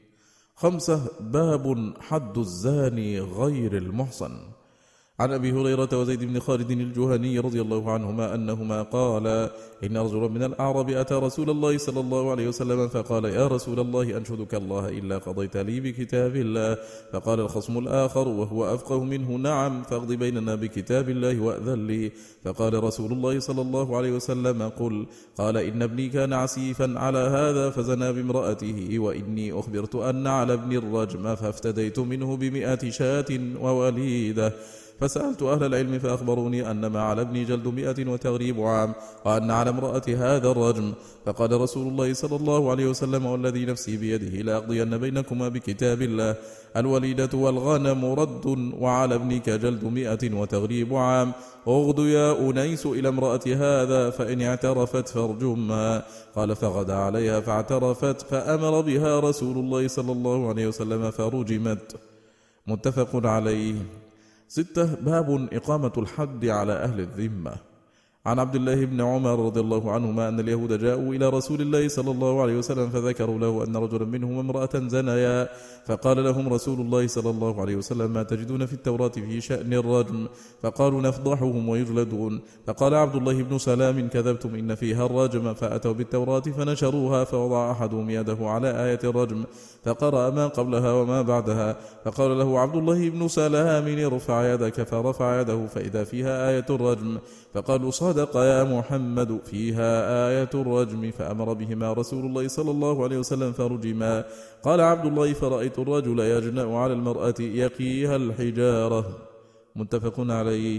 خمسة باب حد الزاني غير المحصن. عن أبي هريرة وزيد بن خالد الجهني رضي الله عنهما أنهما قالا إن رجلا من الأعراب أتى رسول الله صلى الله عليه وسلم فقال يا رسول الله أنشدك الله إلا قضيت لي بكتاب الله. فقال الخصم الآخر وهو أفقه منه نعم، فاقض بيننا بكتاب الله وأذن لي. فقال رسول الله صلى الله عليه وسلم قل. قال إن ابني كان عسيفا على هذا فزنى بامرأته، وإني أخبرت أن على ابن الرجم فافتديت منه بمئة شاة ووليدة، فسألت أهل العلم فأخبروني أن ما على ابني جلد مئة وتغريب عام، وأن على امرأة هذا الرجم. فقال رسول الله صلى الله عليه وسلم والذي نفسي بيده لأقضين بينكما بكتاب الله، الوليدة والغنم رد، وعلى ابنك جلد مئة وتغريب عام. اغد يا أنيس إلى امرأة هذا فإن اعترفت فارجمها. قال فغدا عليها فاعترفت، فأمر بها رسول الله صلى الله عليه وسلم فرجمت. متفق عليه. ستة باب إقامة الحد على أهل الذمة. عن عبد الله بن عمر رضي الله عنهما أن اليهود جاءوا إلى رسول الله صلى الله عليه وسلم فذكروا له أن رجلا منهم امرأة زنيا، فقال لهم رسول الله صلى الله عليه وسلم ما تجدون في التوراة في شأن الرجم؟ فقالوا نفضحهم ويجلدون. فقال عبد الله بن سلام كذبتم إن فيها الرجم، فأتوا بالتوراة فنشروها، فوضع أحدهم يده على آية الرجم فقرأ ما قبلها وما بعدها، فقال له عبد الله بن سلام ارفع يدك، فرفع يده فإذا فيها آية الرجم، فقالوا صدق يا محمد فيها آية الرجم، فأمر بهما رسول الله صلى الله عليه وسلم فرجما. قال عبد الله فرأيت الرجل يجنأ على المرأة يقيها الحجارة. متفق عليه.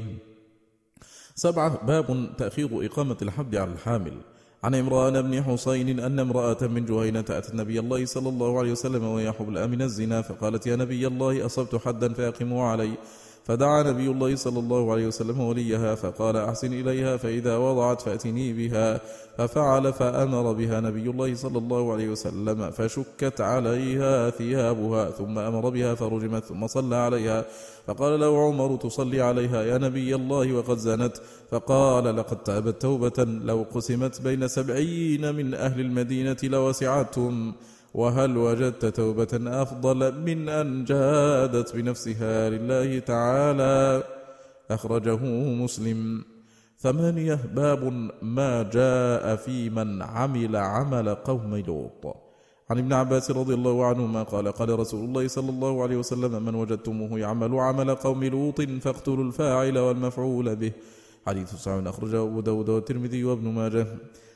سبعة باب تأخير إقامة الحد على الحامل. عن عمران بن حسين أن امرأة من جهينة أتت النبي الله صلى الله عليه وسلم وهي حبلى من الزنا، فقالت يا نبي الله أصبت حدا فأقموا علي. فدعا نبي الله صلى الله عليه وسلم وليها فقال أحسن إليها فإذا وضعت فأتني بها، ففعل فأمر بها نبي الله صلى الله عليه وسلم فشكت عليها ثيابها ثم أمر بها فرجمت ثم صلى عليها، فقال له عمر تصلي عليها يا نبي الله وقد زنت؟ فقال لقد تابت توبة لو قسمت بين سبعين من أهل المدينة لوسعتهم، وهل وجدت توبة أفضل من أن جادت بنفسها لله تعالى؟ أخرجه مسلم. ثمانية باب ما جاء في من عمل عمل قوم لوط. عن ابن عباس رضي الله عنهما قال قال رسول الله صلى الله عليه وسلم من وجدتموه يعمل عمل قوم لوط فاقتلوا الفاعل والمفعول به. حديث صحيح أخرجه أبو داود والترمذي وابن ماجه.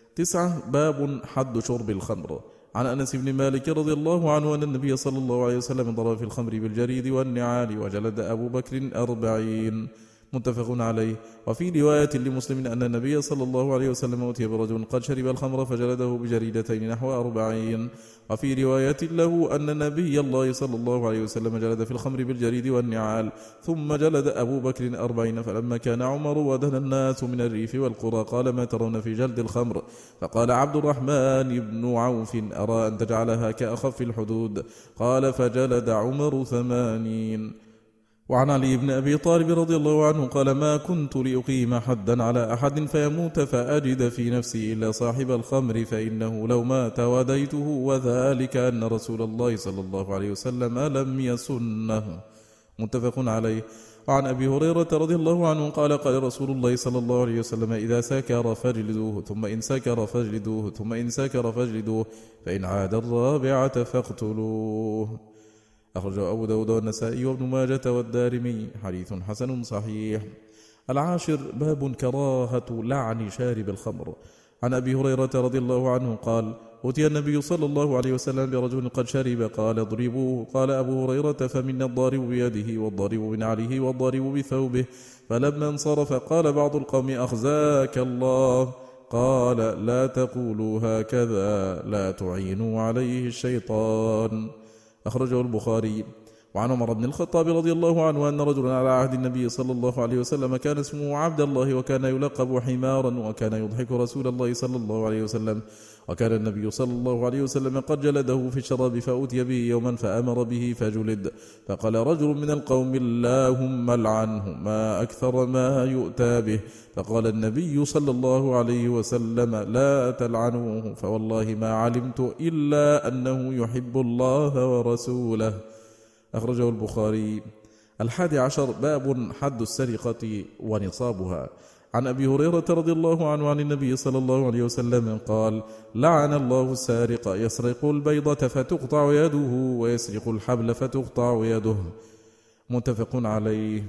تسعة باب حد شرب الخمر. عن أنس بن مالك رضي الله عنه أن النبي صلى الله عليه وسلم ضرب في الخمر بالجريد والنعال وجلد أبو بكر أربعين، متفق عليه. وفي رواية لمسلم أن النبي صلى الله عليه وسلم أتي برجل قد شرب الخمر فجلده بجريدتين نحو أربعين. وفي رواية له أن نبي الله صلى الله عليه وسلم جلد في الخمر بالجريد والنعال ثم جلد أبو بكر أربعين. فلما كان عمر ودنا الناس من الريف والقرى قال ما ترون في جلد الخمر؟ فقال عبد الرحمن بن عوف أرى أن تجعلها كأخف الحدود. قال فجلد عمر ثمانين. وعن علي بن أبي طالب رضي الله عنه قال ما كنت لأقيم حدا على أحد فيموت فأجد في نفسي إلا صاحب الخمر فإنه لو مات وديته، وذلك أن رسول الله صلى الله عليه وسلم لم يسنه، متفق عليه. وعن أبي هريرة رضي الله عنه قال قال رسول الله صلى الله عليه وسلم إذا سكر فاجلدوه ثم إن سكر فاجلدوه ثم إن سكر فاجلدوه فإن عاد الرابعة فاقتلوه. أخرجه أبو داود والنسائي وابن ماجة والدارمي. حديث حسن صحيح. العاشر باب كراهة لعن شارب الخمر. عن أبي هريرة رضي الله عنه قال أتي النبي صلى الله عليه وسلم برجل قد شرب قال اضربوه. قال أبو هريرة فمنا الضارب بيده والضارب بنعله والضارب بثوبه. فلما انصرف قال بعض القوم أخزاك الله. قال لا تقولوا هكذا لا تعينوا عليه الشيطان. أخرجه البخاري. وعن عمر بن الخطاب رضي الله عنه أن رجلا على عهد النبي صلى الله عليه وسلم كان اسمه عبد الله وكان يلقب حمارا وكان يضحك رسول الله صلى الله عليه وسلم، وكان النبي صلى الله عليه وسلم قد جلده في الشراب فأتي به يوما فأمر به فجلد. فقال رجل من القوم اللهم لعنه ما أكثر ما يؤتى به. فقال النبي صلى الله عليه وسلم لا تلعنوه فوالله ما علمت إلا أنه يحب الله ورسوله. أخرجه البخاري. الحادي عشر باب حد السرقة ونصابها. عن أبي هريرة رضي الله عنه عن النبي صلى الله عليه وسلم قال لعن الله السارق يسرق البيضة فتقطع يده ويسرق الحبل فتقطع يده، متفق عليه.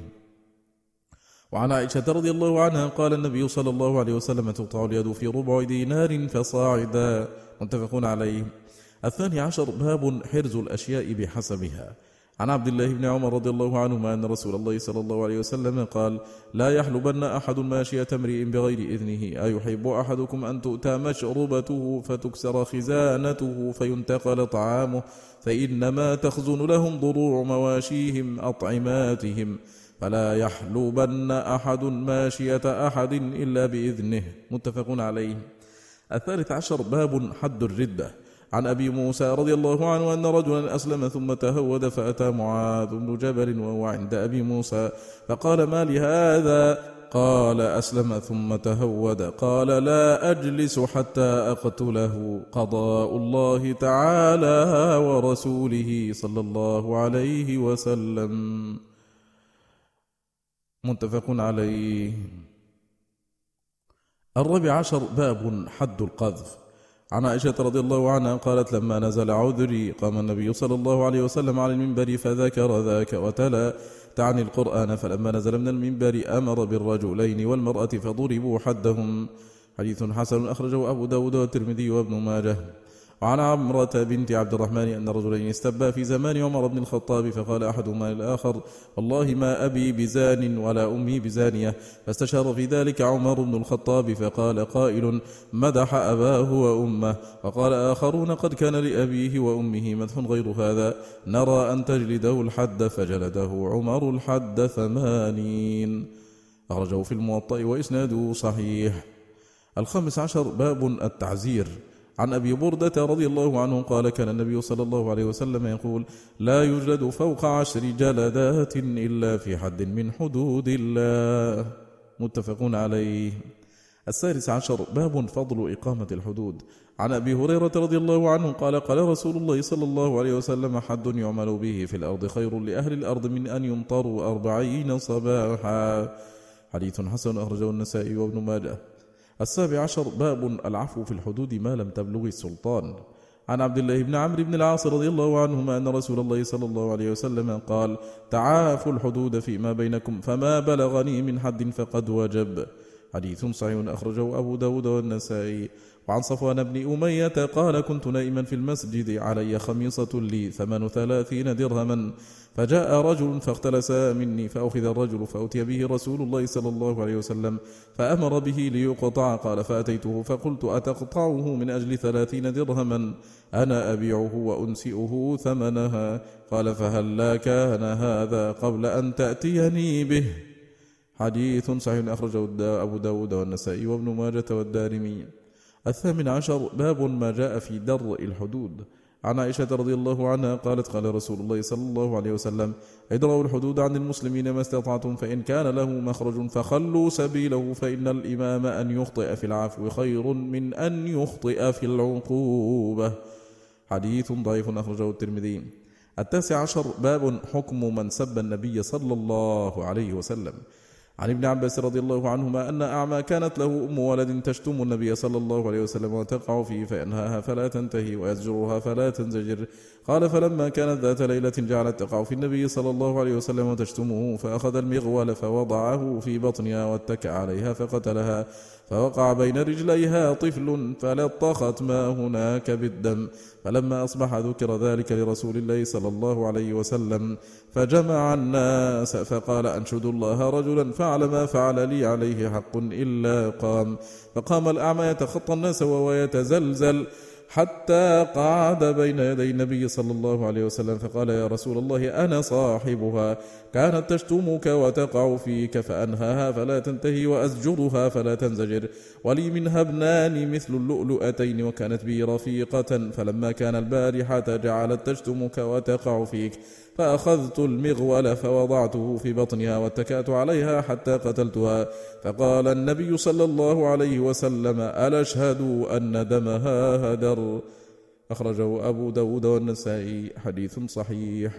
وعن عائشة رضي الله عنها قال النبي صلى الله عليه وسلم تقطع اليد في ربع دينار فصاعدا، متفق عليه. الثاني عشر باب حرز الأشياء بحسبها. عن عبد الله بن عمر رضي الله عنهما أن رسول الله صلى الله عليه وسلم قال لا يحلبن أحد ماشية امرئ بغير إذنه. أيحب أحدكم أن تؤتى مشربته فتكسر خزانته فينتقل طعامه فإنما تخزن لهم ضروع مواشيهم أطعماتهم، فلا يحلبن أحد ماشية أحد إلا بإذنه، متفق عليه. الثالث عشر باب حد الردة. عن أبي موسى رضي الله عنه أن رجلا أسلم ثم تهود فأتى معاذ بن جبل وهو عند أبي موسى فقال ما لهذا؟ قال أسلم ثم تهود. قال لا أجلس حتى أقتله، قضاء الله تعالى ورسوله صلى الله عليه وسلم، متفق عليه. الرابع عشر باب حد القذف. عن عائشة رضي الله عنها قالت لما نزل عذري قام النبي صلى الله عليه وسلم على المنبر فذكر ذاك وتلا تعني القرآن، فلما نزل من المنبر أمر بالرجلين والمرأة فضربوا حدهم. حديث حسن أخرجه أبو داود والترمذي وابن ماجه. وعن عمرة بنت عبد الرحمن أن رجلين استبا في زمان عمر بن الخطاب فقال أحدهما للآخر والله ما أبي بزان ولا أمي بزانية، فاستشار في ذلك عمر بن الخطاب فقال قائل مدح أباه وأمه، وقال آخرون قد كان لأبيه وأمه مدح غير هذا، نرى أن تجلده الحد، فجلده عمر الحد ثمانين. أخرجه في الموطأ وإسناده صحيح. الخامس عشر باب التعزير. عن أبي بردة رضي الله عنه قال كان النبي صلى الله عليه وسلم يقول لا يجلد فوق عشر جلدات إلا في حد من حدود الله، متفق عليه. السادس عشر باب فضل إقامة الحدود. عن أبي هريرة رضي الله عنه قال قال رسول الله صلى الله عليه وسلم حد يعمل به في الأرض خير لأهل الأرض من أن يمطروا أربعين صباحا، حديث حسن أخرجه النسائي وابن ماجه. السابع عشر باب العفو في الحدود ما لم تبلغ السلطان. عن عبد الله بن عمرو بن العاص رضي الله عنهما أن رسول الله صلى الله عليه وسلم قال تعافوا الحدود فيما بينكم فما بلغني من حد فقد وجب، حديث صحيح أخرجه أبو داود والنسائي. وعن صفوان بن أمية قال كنت نائما في المسجد علي خميصة لي ثمن ثلاثين درهما، فجاء رجل فاختلس مني فأخذ الرجل فأتي به رسول الله صلى الله عليه وسلم فأمر به ليقطع، قال فأتيته فقلت أتقطعه من أجل ثلاثين درهما أنا أبيعه وأنسئه ثمنها؟ قال فهلا كان هذا قبل أن تأتيني به، حديث صحيح أخرجه أبو داود والنسائي وابن ماجة والدارمي. الثامن عشر باب ما جاء في درء الحدود. عن عائشة رضي الله عنها قالت قال رسول الله صلى الله عليه وسلم ادروا الحدود عن المسلمين ما استطعتم، فإن كان له مخرج فخلوا سبيله، فإن الإمام أن يخطئ في العفو خير من أن يخطئ في العقوبة، حديث ضعيف أخرجه الترمذي. التاسع عشر باب حكم من سب النبي صلى الله عليه وسلم. عن ابن عباس رضي الله عنهما أن أعمى كانت له أم ولد تشتم النبي صلى الله عليه وسلم وتقع فيه فينهاها فلا تنتهي ويزجرها فلا تنزجر، قال فلما كانت ذات ليلة جعلت تقع في النبي صلى الله عليه وسلم وتشتمه، فأخذ المغول فوضعه في بطنها واتكأ عليها فقتلها، فوقع بين رجليها طفل فلطخت ما هناك بالدم، فلما أصبح ذكر ذلك لرسول الله صلى الله عليه وسلم فجمع الناس فقال أنشد الله رجلا فعل ما فعل لي عليه حق إلا قام، فقام الأعمى يتخطى الناس وهو يتزلزل حتى قعد بين يدي النبي صلى الله عليه وسلم فقال يا رسول الله أنا صاحبها، كانت تشتمك وتقع فيك فأنهاها فلا تنتهي وأزجرها فلا تنزجر، ولي منها ابنان مثل اللؤلؤتين وكانت بي رفيقة، فلما كان البارحة جعلت تشتمك وتقع فيك، فأخذت المغول فوضعته في بطنها واتكأت عليها حتى قتلتها، فقال النبي صلى الله عليه وسلم ألا اشهدوا أن دمها هدر، أخرجه أبو داود والنسائي، حديث صحيح.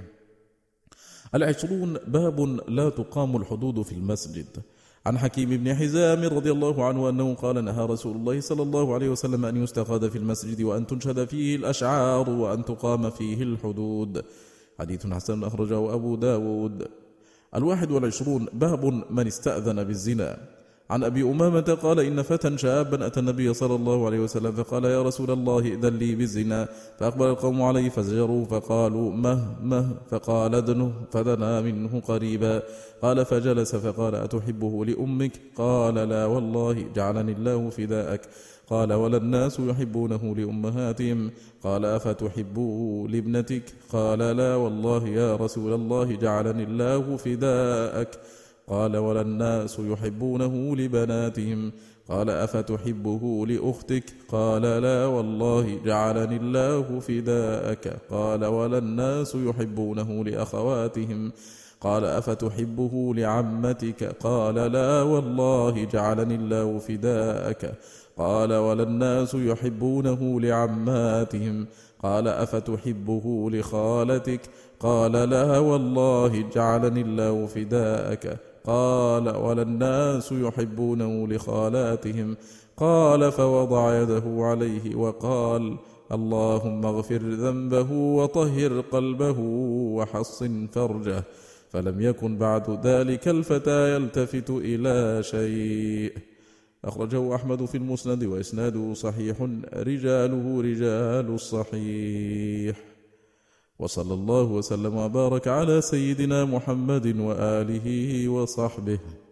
العشرون باب لا تقام الحدود في المسجد. عن حكيم بن حزام رضي الله عنه أنه قال نهى رسول الله صلى الله عليه وسلم أن يستقاد في المسجد وأن تنشد فيه الأشعار وأن تقام فيه الحدود، حديث حسن أخرجه أبو داود. الواحد والعشرون باب من استأذن بالزنا. عن أبي أمامة قال إن فتى شابا أتى النبي صلى الله عليه وسلم فقال يا رسول الله إذن لي بالزنا، فأقبل القوم عليه فزجروا فقالوا مه مه، فقال ادنه فدنا منه قريبا، قال فجلس فقال أتحبه لأمك؟ قال لا والله جعلني الله فداءك، قال ولا الناس يحبونه لأمهاتهم، قال أفتحبه لابنتك؟ قال لا والله يا رسول الله جعلني الله فداءك، قال ولا الناس يحبونه لبناتهم، قال أفتحبه لأختك؟ قال لا والله جعلني الله فداءك، قال ولا الناس يحبونه لأخواتهم، قال أفتحبه لعمتك؟ قال لا والله جعلني الله فداءك، قال ولا الناس يحبونه لعماتهم، قال أفتحبه لخالتك؟ قال لا والله جعلني الله فداءك، قال ولا الناس يحبونه لخالاتهم، قال فوضع يده عليه وقال اللهم اغفر ذنبه وطهر قلبه وحصن فرجه، فلم يكن بعد ذلك الفتى يلتفت إلى شيء، أخرجه أحمد في المسند وإسناده صحيح، رجاله رجال الصحيح. وصلى الله وسلم وبارك على سيدنا محمد وآله وصحبه.